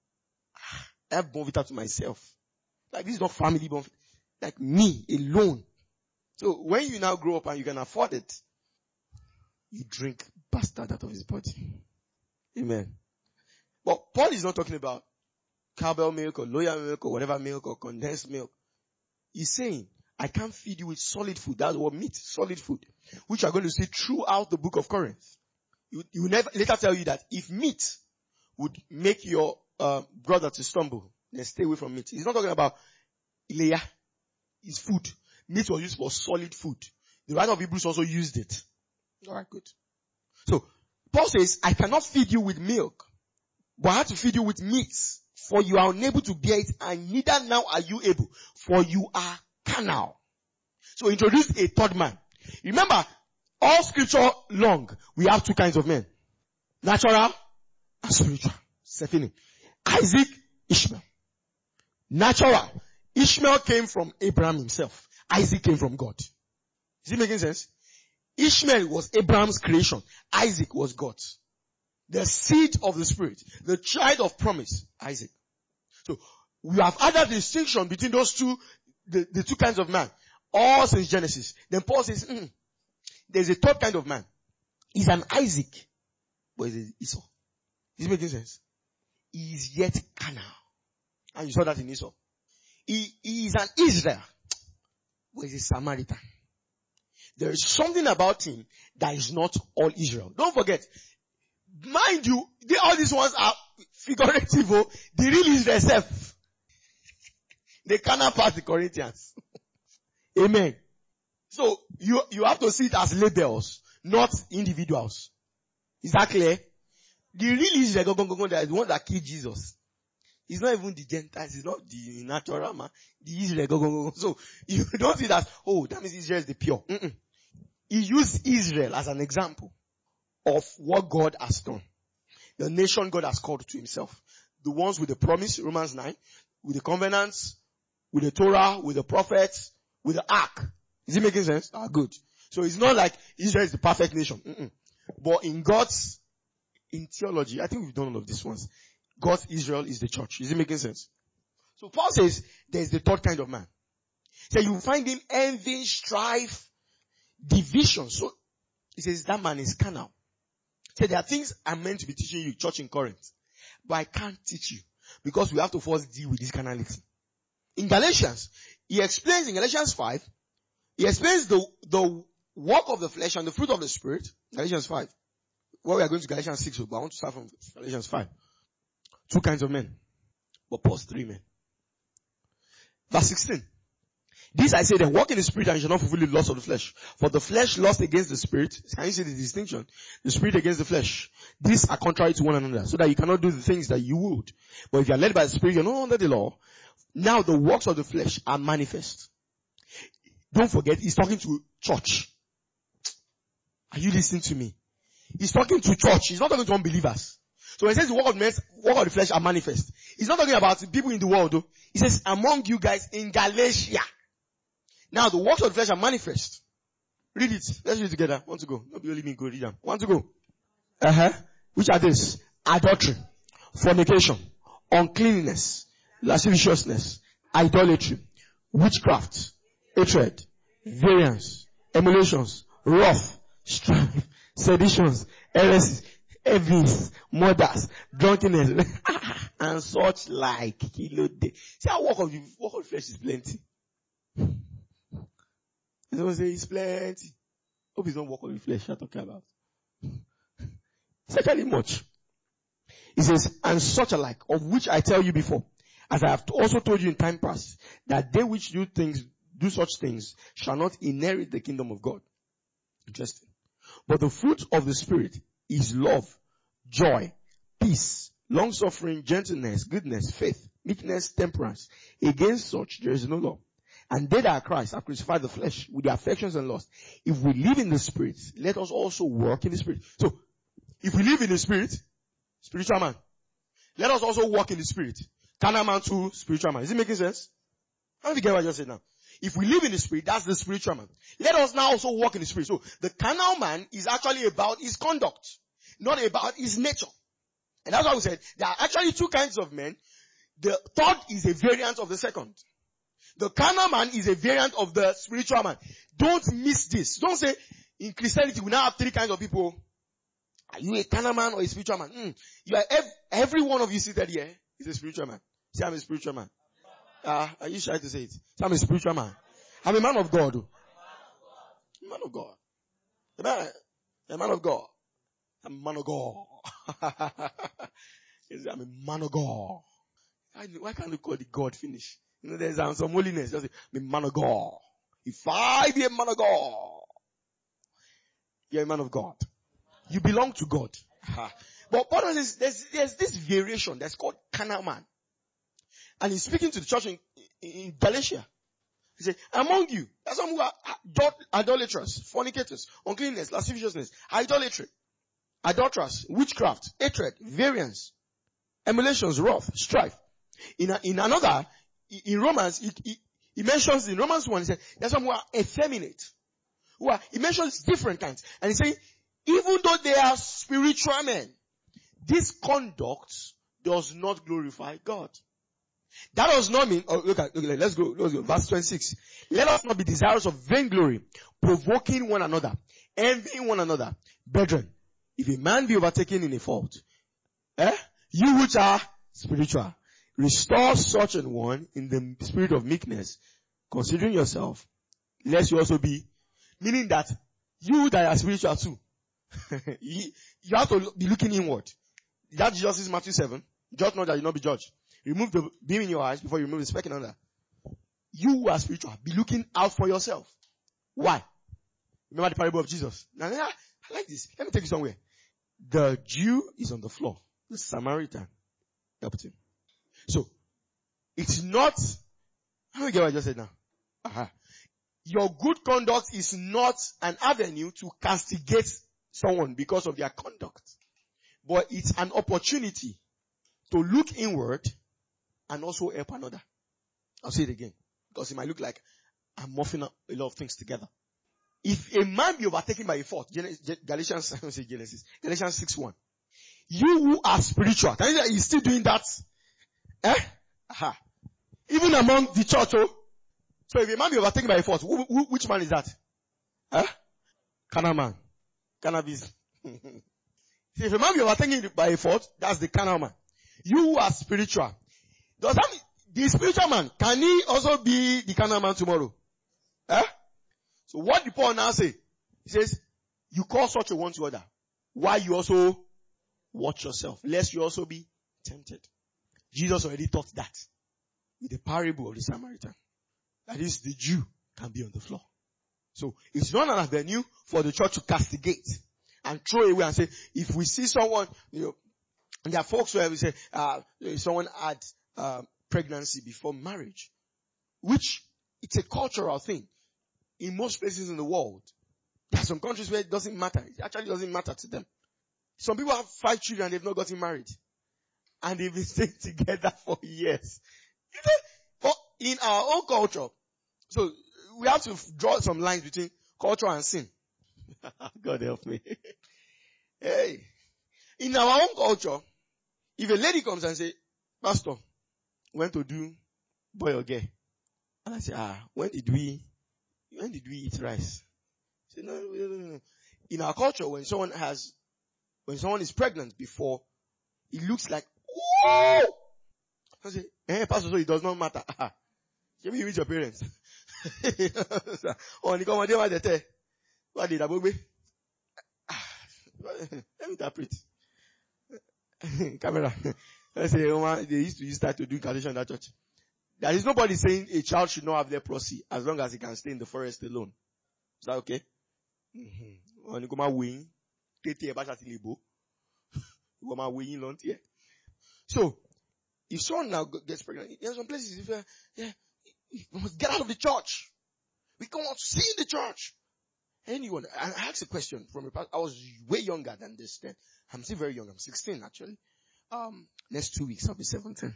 I have Bonvita to myself. Like this is not family Bonvita. Like me alone. So when you now grow up and you can afford it, you drink bastard out of his body. Amen. But Paul is not talking about cowbell milk or loyal milk or whatever milk or condensed milk. He's saying, I can't feed you with solid food. That's what meat, solid food. Which you are going to see throughout the book of Corinth. You will never later tell you that if meat would make your brother to stumble, then stay away from meat. He's not talking about Ileya. It's food. Meat was used for solid food. The writer of Hebrews also used it. Alright, good. So, Paul says, I cannot feed you with milk, but I have to feed you with meat, for you are unable to bear it, and neither now are you able, for you are carnal. So introduce a third man. Remember, all scripture long, we have two kinds of men. Natural and spiritual. Stephanie. Isaac, Ishmael. Natural. Ishmael came from Abraham himself. Isaac came from God. Is it making sense? Ishmael was Abraham's creation. Isaac was God's. The seed of the spirit. The child of promise. Isaac. So, we have added distinction between those two, the two kinds of man. All since Genesis. Then Paul says, there's a third kind of man. He's an Isaac, but he's an Esau. Is it making sense? He is yet carnal. And you saw that in Esau. He is an Israel, but he's a Samaritan. There is something about him that is not all Israel. Don't forget, mind you, all these ones are figurative. The real Israel self. They cannot pass the Corinthians. Amen. So, you have to see it as labels, not individuals. Is that clear? The real Israel, that is the one that killed Jesus. It's not even the Gentiles, it's not the natural man. The Israel, So, you don't see that, that means Israel is the pure. He used Israel as an example of what God has done. The nation God has called to himself. The ones with the promise, Romans 9, with the covenants, with the Torah, with the prophets, with the ark. Is it making sense? Good. So it's not like Israel is the perfect nation. But in theology, I think we've done all of these ones. God's Israel is the church. Is it making sense? So Paul says there's the third kind of man. So you find him envy, strife, division. So he says that man is carnal. So there are things I'm meant to be teaching you, church in Corinth, but I can't teach you because we have to first deal with this carnality. In Galatians, he explains in Galatians 5, he explains the work of the flesh and the fruit of the spirit. Galatians 5. Well, we are going to Galatians 6, but I want to start from Galatians 5. Two kinds of men, but Paul's three men. Verse 16. This I say then, walk in the spirit and you shall not fulfill the lust of the flesh. For the flesh lusts against the spirit. Can you see the distinction? The spirit against the flesh. These are contrary to one another, so that you cannot do the things that you would. But if you are led by the spirit, you are not under the law. Now the works of the flesh are manifest. Don't forget, he's talking to church. Are you listening to me? He's talking to church. He's not talking to unbelievers. So when he says the work of the flesh are manifest, he's not talking about people in the world though. He says among you guys in Galatia. Now the works of the flesh are manifest. Read it. Let's read it together. Want to go? Not be only me go read them. Want to go? Which are these? Adultery, fornication, uncleanness, lasciviousness, idolatry, witchcraft, hatred, variance, emulations, wrath, strife, seditions, heresies. Envies, murders, drunkenness, and such like. See how work of the flesh is plenty. Someone say it's plenty. Hope it's not work of the flesh you're talking about. It's actually much. He says, and such alike, of which I tell you before, as I have also told you in time past, that they which do such things, shall not inherit the kingdom of God. Interesting. But the fruit of the Spirit is love, joy, peace, long-suffering, gentleness, goodness, faith, meekness, temperance. Against such there is no law. And they that are Christ have crucified the flesh with the affections and lusts. If we live in the Spirit, let us also walk in the Spirit. So, if we live in the Spirit, spiritual man, let us also walk in the Spirit. Carnal man to spiritual man. Is it making sense? How do you get what I just said now? If we live in the Spirit, that's the spiritual man. Let us now also walk in the Spirit. So, the carnal man is actually about his conduct, not about his nature. And that's why we said there are actually two kinds of men. The third is a variant of the second. The carnal man is a variant of the spiritual man. Don't miss this. Don't say, in Christianity we now have three kinds of people. Are you a carnal man or a spiritual man? You are every one of you seated here is a spiritual man. Say, I'm a spiritual man. Are you shy to say it? Say, I'm a spiritual man. I'm a man of God. A man of God. A man of God. I'm a man of God. I'm a man of God. Why can't you call the God finish? You know, there's some holiness. Just say, I'm a man of God. If I be a man of God, you're a man of God. You belong to God. But Paul says there's this variation that's called carnal man. And he's speaking to the church in Galatia. He said, among you, there are some who are idolaters, fornicators, uncleanness, lasciviousness, idolatry, adulterers, witchcraft, hatred, variance, emulations, wrath, strife. In Romans, he mentions in Romans 1, he said, there are some who are effeminate. He mentions different kinds. And he says, even though they are spiritual men, this conduct does not glorify God. That does not mean, let's go. Verse 26. Let us not be desirous of vainglory, provoking one another, envying one another. Brethren, if a man be overtaken in a fault, you which are spiritual, restore such an one in the spirit of meekness, considering yourself, lest you also be, meaning that you that are spiritual too, you have to be looking inward. That Jesus is Matthew 7. Judge not that you not be judged. Remove the beam in your eyes before you remove the speck in another. You who are spiritual, be looking out for yourself. Why? Remember the parable of Jesus. Now, I like this. Let me take you somewhere. The Jew is on the floor. The Samaritan helped him. So, it's not, how do you get what I just said now? Your good conduct is not an avenue to castigate someone because of their conduct. But it's an opportunity to look inward and also help another. I'll say it again. Because it might look like I'm muffing up a lot of things together. If a man be overtaken by a fault, Galatians 6:1. You who are spiritual, can you say he's still doing that? Even among the church, So if a man be overtaken by a fault, which man is that? Carnal man. Cannabis. If a man be overtaken by a fault, that's the carnal man. You who are spiritual. Does that mean the spiritual man, can he also be the carnal man tomorrow? So what did Paul now say? He says, you call such a one to other. Why you also watch yourself, lest you also be tempted. Jesus already taught that with the parable of the Samaritan. That is, the Jew can be on the floor. So it's not an avenue for the church to castigate and throw away and say, if we see someone, there are folks where we say, someone had pregnancy before marriage, which it's a cultural thing in most places in the world. There are some countries where it doesn't matter. It actually doesn't matter to them. Some people have 5 children and they've not gotten married. And they've been staying together for years. But in our own culture, so we have to draw some lines between culture and sin. God help me. Hey. In our own culture, if a lady comes and say, Pastor, went to do boy or girl. And I say, when did we eat rice? Say, no. In our culture, when someone has when someone is pregnant before, it looks like, whoa! I say, Pastor, so it does not matter. Give me with your parents. Oh, you come on, what did I do? Let me interpret. Camera. Let's say, they used to start to do calculation in that church. There is nobody saying a child should not have leprosy as long as he can stay in the forest alone. Is that okay? On you come away, so, if someone now gets pregnant, there's some places, you must get out of the church. We don't want to see in the church. Anyone, I asked a question from a pastor. I was way younger than this then. I'm still very young. I'm 16 actually. Next 2 weeks, I'll be 17.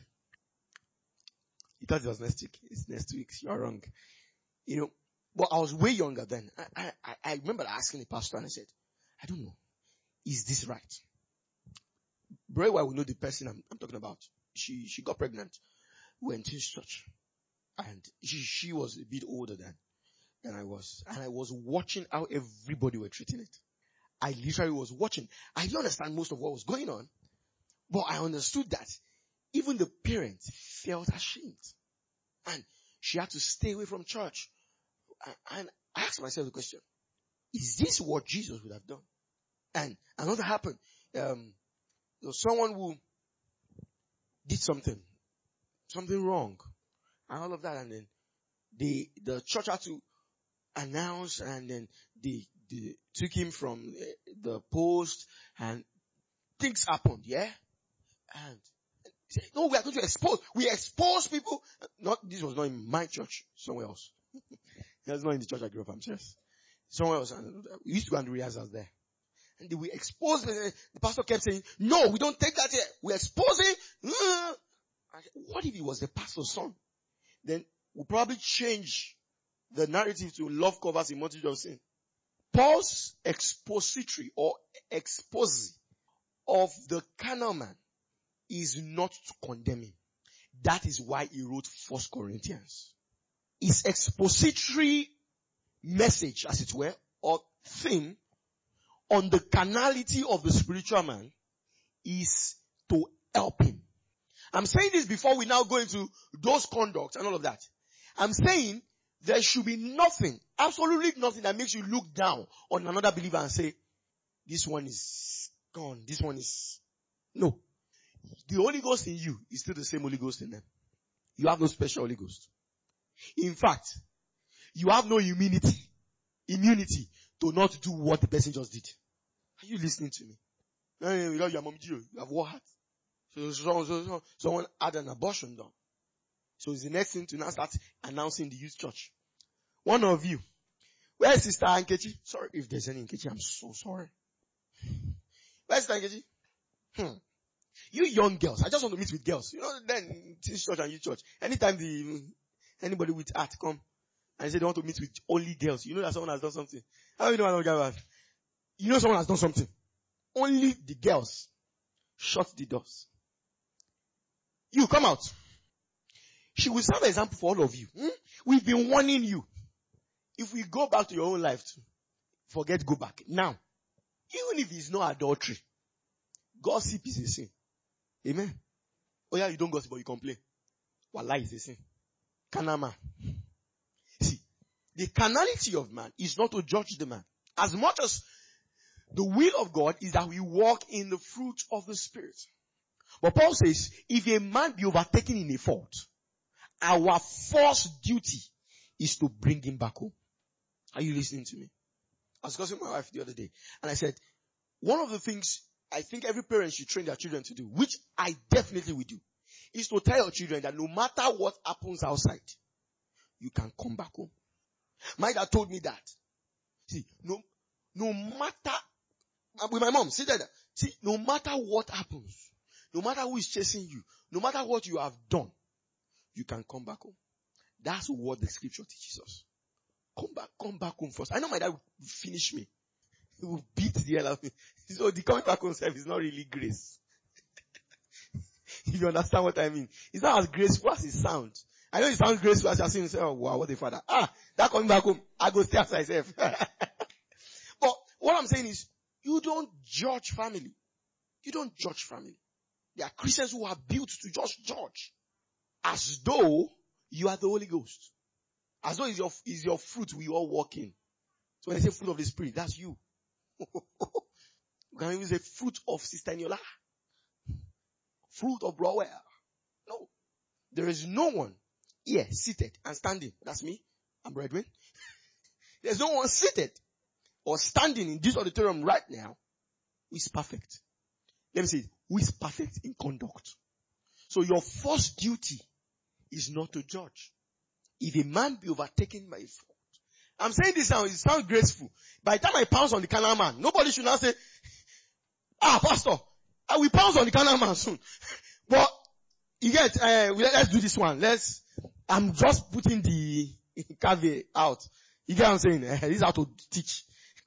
You thought it was next week. It's next week. You're wrong. But I was way younger then. I remember asking the pastor and I said, I don't know. Is this right? Very well, we know the person I'm talking about. She got pregnant. We went to his church. And she was a bit older than I was. And I was watching how everybody were treating it. I literally was watching. I didn't understand most of what was going on. But I understood that even the parents felt ashamed. And she had to stay away from church. And I asked myself the question, is this what Jesus would have done? And another happened. There was someone who did something wrong. And all of that. And then the church had to announce, and then they took him from the post, and things happened, yeah? And he said, no, we are going to expose. We expose people. This was not in my church, somewhere else. That's not in the church I grew up, I'm serious. Somewhere else. And we used to go and do rehearsals there. And we exposed, the pastor kept saying, no, we don't take that here. We expose him. I said, what if he was the pastor's son? Then we'll probably change the narrative to love covers a multitude of sin. Paul's expository or expose of the carnal man is not to condemn him. That is why he wrote 1 Corinthians. His expository message, as it were, or theme on the carnality of the spiritual man is to help him. I'm saying this before we now go into those conducts and all of that. I'm saying there should be nothing, absolutely nothing that makes you look down on another believer and say, this one is gone, this one is... No. The Holy Ghost in you is still the same Holy Ghost in them. You have no special Holy Ghost. In fact, you have no immunity to not do what the person just did. Are you listening to me? You have war heart. So someone had an abortion done. So it's the next thing to now start announcing the youth church. One of you. Where's Sister Ankechi? Sorry if there's any Ankechi. I'm so sorry. Where's Sister Ankechi? You young girls. I just want to meet with girls. Then this church and youth church. Anytime anybody with art come and say they want to meet with only girls, you know that someone has done something. How do you know guy? You know someone has done something. Only the girls. Shut the doors. You come out. She will serve an example for all of you. We've been warning you. If we go back to your own life too, forget go back. Now, even if it's not adultery, gossip is a sin. Amen. Oh yeah, you don't gossip but you complain. Wallah is a sin. Kanama. See, the carnality of man is not to judge the man. As much as the will of God is that we walk in the fruit of the Spirit. But Paul says, if a man be overtaken in a fault, our first duty is to bring him back home. Are you listening to me? I was discussing with my wife the other day, and I said, one of the things I think every parent should train their children to do, which I definitely will do, is to tell your children that no matter what happens outside, you can come back home. My dad told me that. See, no matter, with my mom, see that. See, no matter what happens, no matter who is chasing you, no matter what you have done, you can come back home. That's what the scripture teaches us. Come back home first. I know my dad will finish me. He will beat the hell out of me. So the coming back home self is not really grace. If you understand what I mean. It's not as graceful as it sounds. I know it sounds graceful as you're saying, oh wow, what a father. That coming back home, I go stay as myself. But what I'm saying is, you don't judge family. You don't judge family. There are Christians who are built to just judge. As though you are the Holy Ghost. As though is your fruit we all walk in. So when they say fruit of the Spirit, that's you. You can even say fruit of Sister Niola. Fruit of Browell. No. There is no one here seated and standing. That's me. I'm Redwin. There's no one seated or standing in this auditorium right now who is perfect. Let me say, who is perfect in conduct. So your first duty is not to judge. If a man be overtaken by a fault. I'm saying this now, it sounds graceful. By the time I pounce on the carnal man, nobody should now say, pastor, I will pounce on the carnal man soon. But, you get, let's do this one. I'm just putting the caveat out. You get what I'm saying? This is how to teach.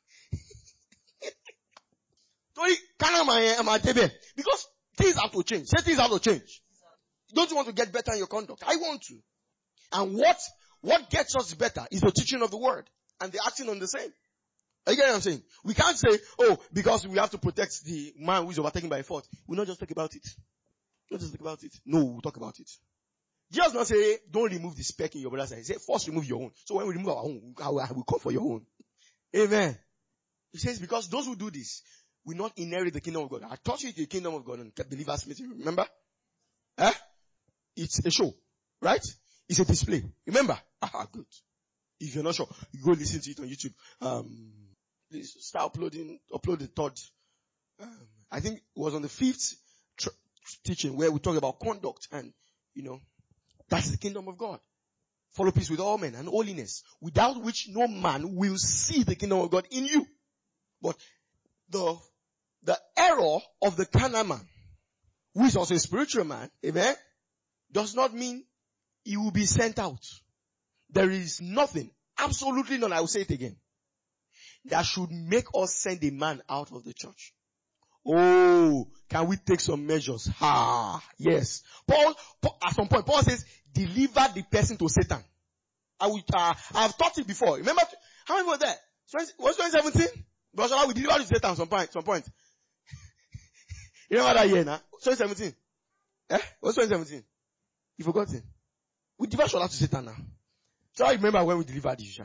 Carnal man, because things have to change. Say things have to change. Don't you want to get better in your conduct? I want to. And what gets us better is the teaching of the word and the acting on the same. You get what I'm saying? We can't say, because we have to protect the man who is overtaken by a fault. We'll not just talk about it. Not just talk about it. No, we'll talk about it. Jesus not say, don't remove the speck in your brother's eye. He said, first remove your own. So when we remove our own, I will come for your own. Amen. He says, because those who do this will not inherit the kingdom of God. I taught you the kingdom of God on believers meeting. Remember? It's a show. Right? It's a display. Remember? Good. If you're not sure, you go listen to it on YouTube. Please start upload the third. I think it was on the 5th teaching where we talk about conduct and, that's the kingdom of God. Follow peace with all men and holiness, without which no man will see the kingdom of God in you. But the error of the carnal man, who is also a spiritual man, amen, does not mean he will be sent out. There is nothing, absolutely none, I will say it again, that should make us send a man out of the church. Can we take some measures? Yes. Paul, at some point, Paul says, deliver the person to Satan. I've taught it before. Remember, how many were there? Was 2017? Brother, we delivered to Satan at some point. You remember that year now? 2017? Was 2017? You forgot it? We delivered Shola to Satan now. So I remember when we delivered Isha.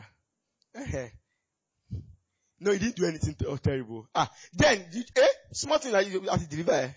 No, he didn't do anything terrible. Then, small thing like you have to deliver.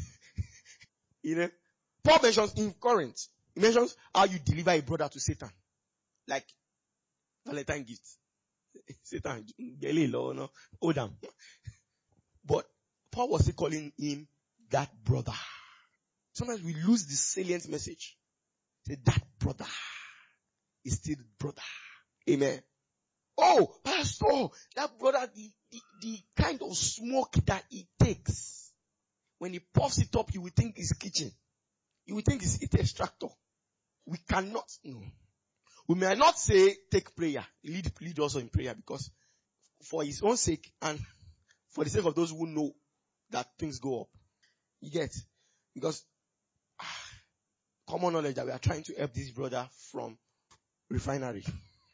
Paul mentions in Corinth, he mentions how you deliver a brother to Satan. Like, Valentine gift. Satan, hold on. But Paul was still calling him that brother. Sometimes we lose the salient message. Say, that brother is still brother. Amen. Pastor, that brother, the kind of smoke that he takes, when he puffs it up, you will think it's kitchen. You will think it's heat extractor. We cannot, no. We may not say take prayer, lead also in prayer, because for his own sake and for the sake of those who know that things go up. You get? Because common knowledge that we are trying to help this brother from refinery.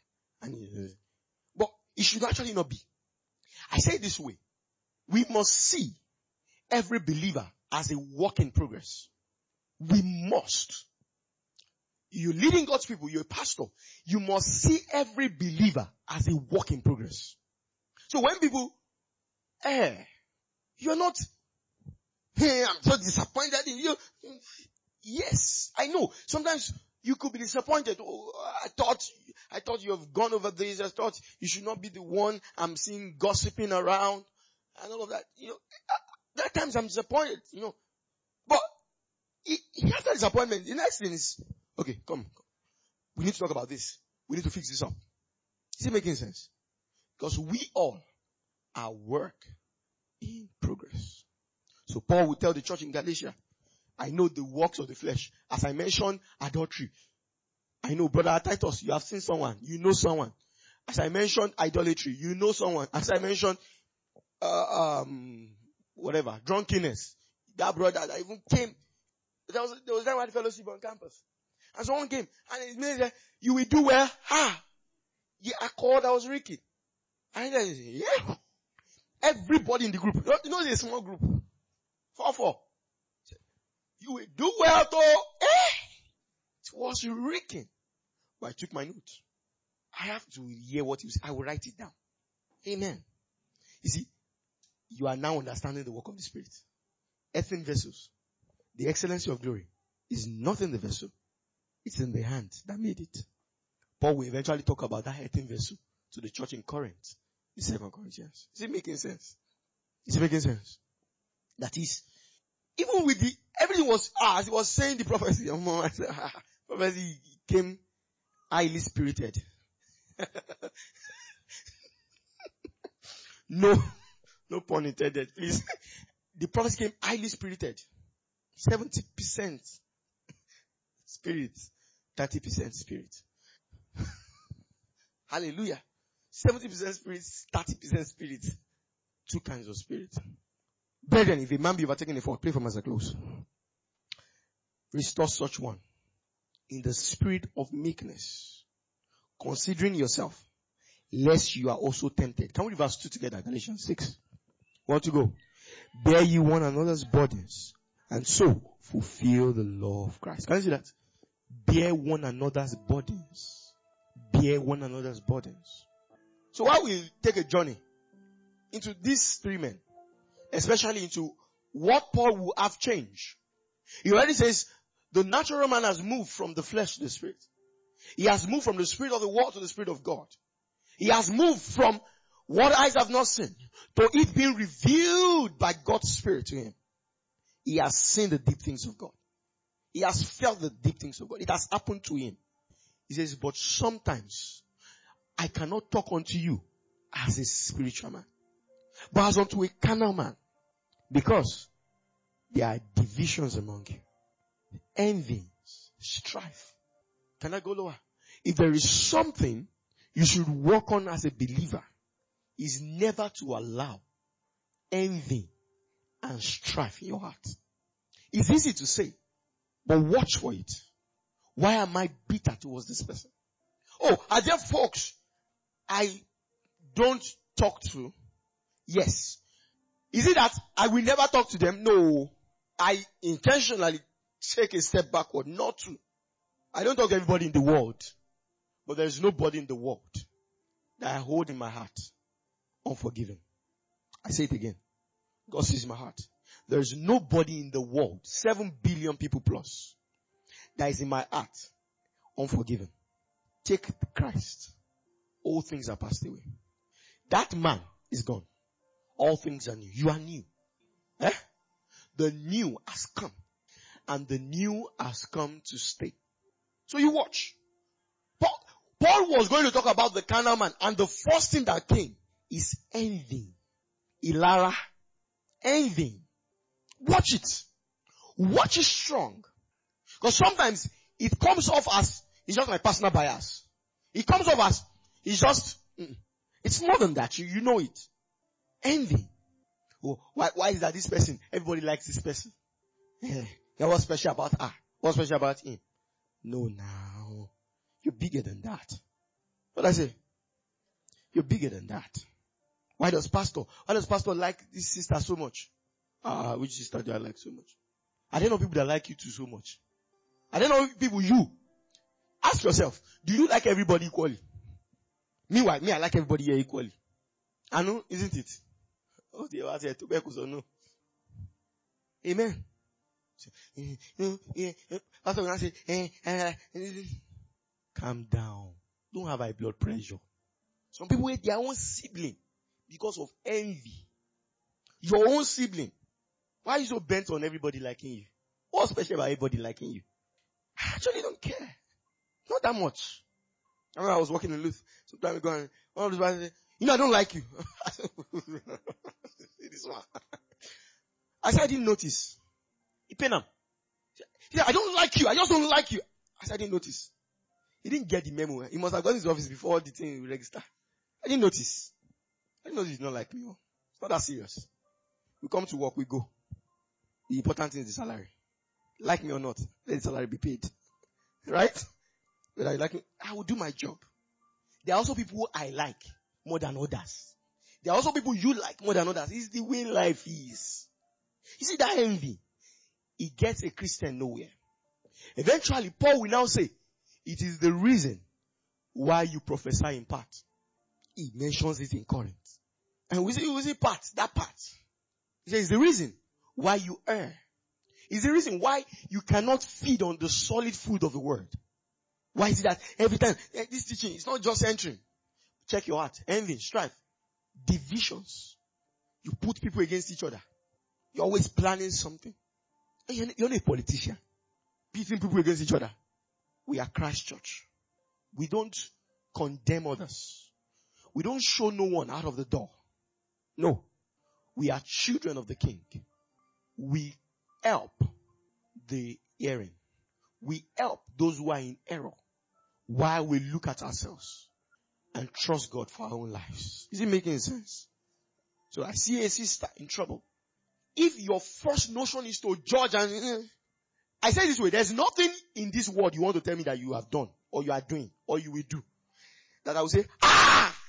But it should actually not be. I say it this way. We must see every believer as a work in progress. We must. You're leading God's people, you're a pastor. You must see every believer as a work in progress. So when people, you're not, I'm so disappointed in you. Yes, I know. Sometimes you could be disappointed. I thought you have gone over this. I thought you should not be the one I'm seeing gossiping around and all of that. There are times I'm disappointed, But after disappointment, the next thing is, okay, come. We need to talk about this. We need to fix this up. Is it making sense? Because we all are work in progress. So Paul will tell the church in Galatia, I know the works of the flesh. As I mentioned, adultery. I know, brother Titus, you have seen someone. You know someone. As I mentioned, idolatry. You know someone. As I mentioned, drunkenness. That brother that even came. There was that one fellowship on campus. And someone came. And he said, you will do well. Yeah, I called, I was Ricky. And he said, yeah. Everybody in the group. It's a small group. 4. You will do well though. It was written. But I took my notes. I have to hear what you say. I will write it down. Amen. You see, you are now understanding the work of the Spirit. Earthen vessels. The excellency of glory is not in the vessel. It's in the hand that made it. Paul will eventually talk about that earthen vessel to the church in Corinth. In 2 Corinthians. Is it making sense? Is it making sense? That is, even with everything was, as he was saying the prophecy, prophecy came highly spirited. No pun intended, please. The prophecy came highly spirited. 70% spirit, 30% spirit. Hallelujah. 70% spirit, 30% spirit. 2 kinds of spirit. Brethren, if a man be overtaken in fault, pray for him as I close. Restore such one in the spirit of meekness, considering yourself, lest you are also tempted. Can we read verse 2 together? Galatians 6. Want to go? Bear ye one another's burdens, and so fulfill the law of Christ. Can you see that? Bear one another's burdens. Bear one another's burdens. So while we take a journey into these 3 men, especially into what Paul will have changed. He already says the natural man has moved from the flesh to the spirit. He has moved from the spirit of the world to the spirit of God. He has moved from what eyes have not seen to it being revealed by God's Spirit to him. He has seen the deep things of God. He has felt the deep things of God. It has happened to him. He says, but sometimes I cannot talk unto you as a spiritual man, but as unto a carnal man, because there are divisions among you, envyings, strife. Can I go lower? If there is something you should work on as a believer, is never to allow envy and strife in your heart. It's easy to say, but watch for it. Why am I bitter towards this person? Oh, are there folks I don't talk to? Yes. Is it that I will never talk to them? No. I intentionally take a step backward. Not to. I don't talk to everybody in the world. But there is nobody in the world that I hold in my heart unforgiven. I say it again. God sees my heart. There is nobody in the world, 7 billion people plus, that is in my heart unforgiven. Take Christ. All things are passed away. That man is gone. All things are new. You are new. The new has come. And the new has come to stay. So you watch. Paul was going to talk about the carnal man, and the first thing that came is envy. Ilara. Envy. Watch it. Watch it strong. Because sometimes it comes off as, it's just my personal bias. It comes off as, it's more than that. You know it. Envy. Oh, why is that this person? Everybody likes this person. Yeah, what's special about her? What's special about him? No, now. You're bigger than that. What I say? You're bigger than that. Why does pastor like this sister so much? Which sister do I like so much? I don't know people that like you too so much. I don't know people you. Ask yourself, do you like everybody equally? Meanwhile, I like everybody here equally. I know, isn't it? Oh, the was here to no. Amen. Pastor will say, calm down. Don't have high blood pressure. Some people hate their own sibling because of envy. Your own sibling. Why are you so bent on everybody liking you? What's special about everybody liking you? I actually don't care. Not that much. I remember I was walking in Luth some time ago and one of those guys said, I don't like you. This one. I said, I didn't notice. He paid him. He said, I don't like you. I just don't like you. I said, I didn't notice. He didn't get the memo. He must have gone to his office before the thing will register. I didn't notice. I didn't notice he did not like me. It's not that serious. We come to work, we go. The important thing is the salary. Like me or not, let the salary be paid. Right? Whether you like me, I will do my job. There are also people who I like more than others. There are also people you like more than others. It's the way life is. You see that envy, it gets a Christian nowhere. Eventually, Paul will now say, it is the reason why you prophesy in part. He mentions it in Corinth. And we see part, that part. He says, the reason why you err. It's the reason why you cannot feed on the solid food of the word. Why is it that every time, this teaching is not just entering. Check your heart. Envy, strife, divisions. You put people against each other. You're always planning something. And you're not a politician. Pitting people against each other. We are Christ Church. We don't condemn others. We don't show no one out of the door. No. We are children of the King. We help the erring. We help those who are in error while we look at ourselves and trust God for our own lives. Is it making sense? So I see a sister in trouble. If your first notion is to judge and I say this way, there's nothing in this world you want to tell me that you have done or you are doing or you will do that I will say, ah!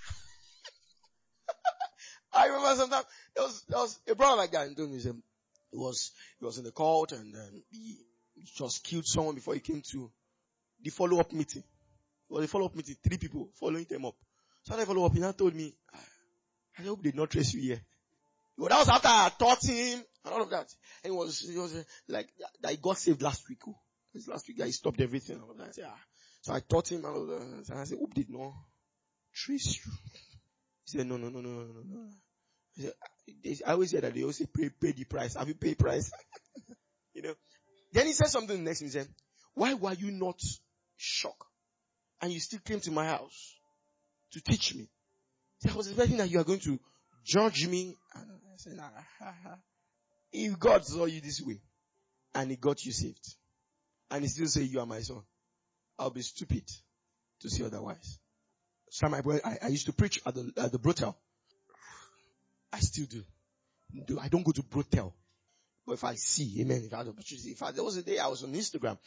I remember sometimes there was a brother like that in Tunisia. He was in the court and then he just killed someone before he came to the follow-up meeting. It was a follow-up meeting, 3 people following them up. So I follow up, he now told me, I hope they did not trace you here. Well, that was after I taught him and all of that. And he was like, that he got saved last week. This last week that he stopped everything and all of that. I said, So I taught him and all of that. And I said, hope did not trace you. He said, no. I said, I always hear that they always say pay the price. Have you paid price? You know. Then he said something next. He said, why were you not shocked? And you still came to my house to teach me. I was expecting that you are going to judge me. And I said, if God saw you this way and he got you saved and he still say you are my son, I'll be stupid to say otherwise. I used to preach at the brothel. I still do. I don't go to brothel. But if I see, amen, if I had the opportunity, there was a day I was on Instagram,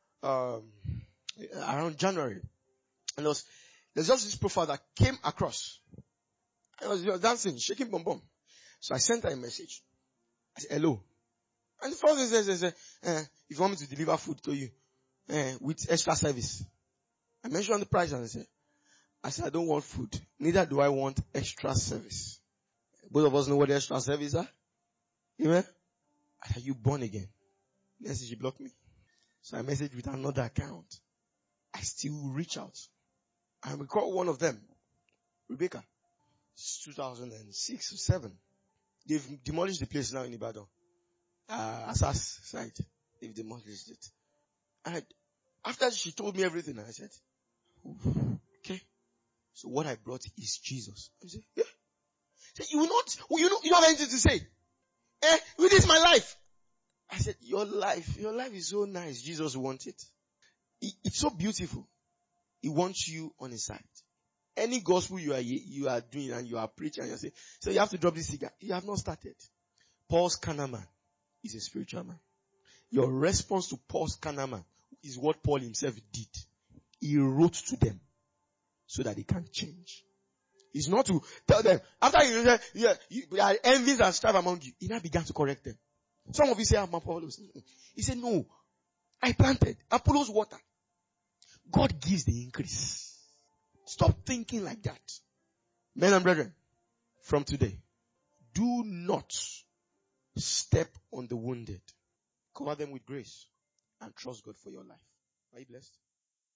around January, and there's just this profile that came across. I was dancing, shaking bum bum. So I sent her a message. I said, hello. And the first thing says, if you want me to deliver food to you, with extra service. I mentioned the price and I said, I don't want food. Neither do I want extra service. Both of us know what the extra service are. Amen? I said, you born again? Yes, she blocked me. So I messaged with another account. I still reach out. I recall one of them, Rebecca. It's 2006 or 7. They've demolished the place now in Ibadan. Asas site. They've demolished it. And after she told me everything, I said, okay. So what I brought is Jesus. I said, yeah. She said, you don't have anything to say. This is my life. I said, your life is so nice. Jesus wants it. It's so beautiful. He wants you on his side. Any gospel you are doing and you are preaching and you say, so you have to drop this cigar. You have not started. Paul's carnal man is a spiritual man. Your response to Paul's carnal man is what Paul himself did. He wrote to them so that they can change. It's not to tell them, after you say, there are envies and strife among you. He now began to correct them. Some of you say, I'm Apollos. He said, no, I planted. Apollos water. God gives the increase. Stop thinking like that. Men and brethren, from today, do not step on the wounded. Cover them with grace and trust God for your life. Are you blessed?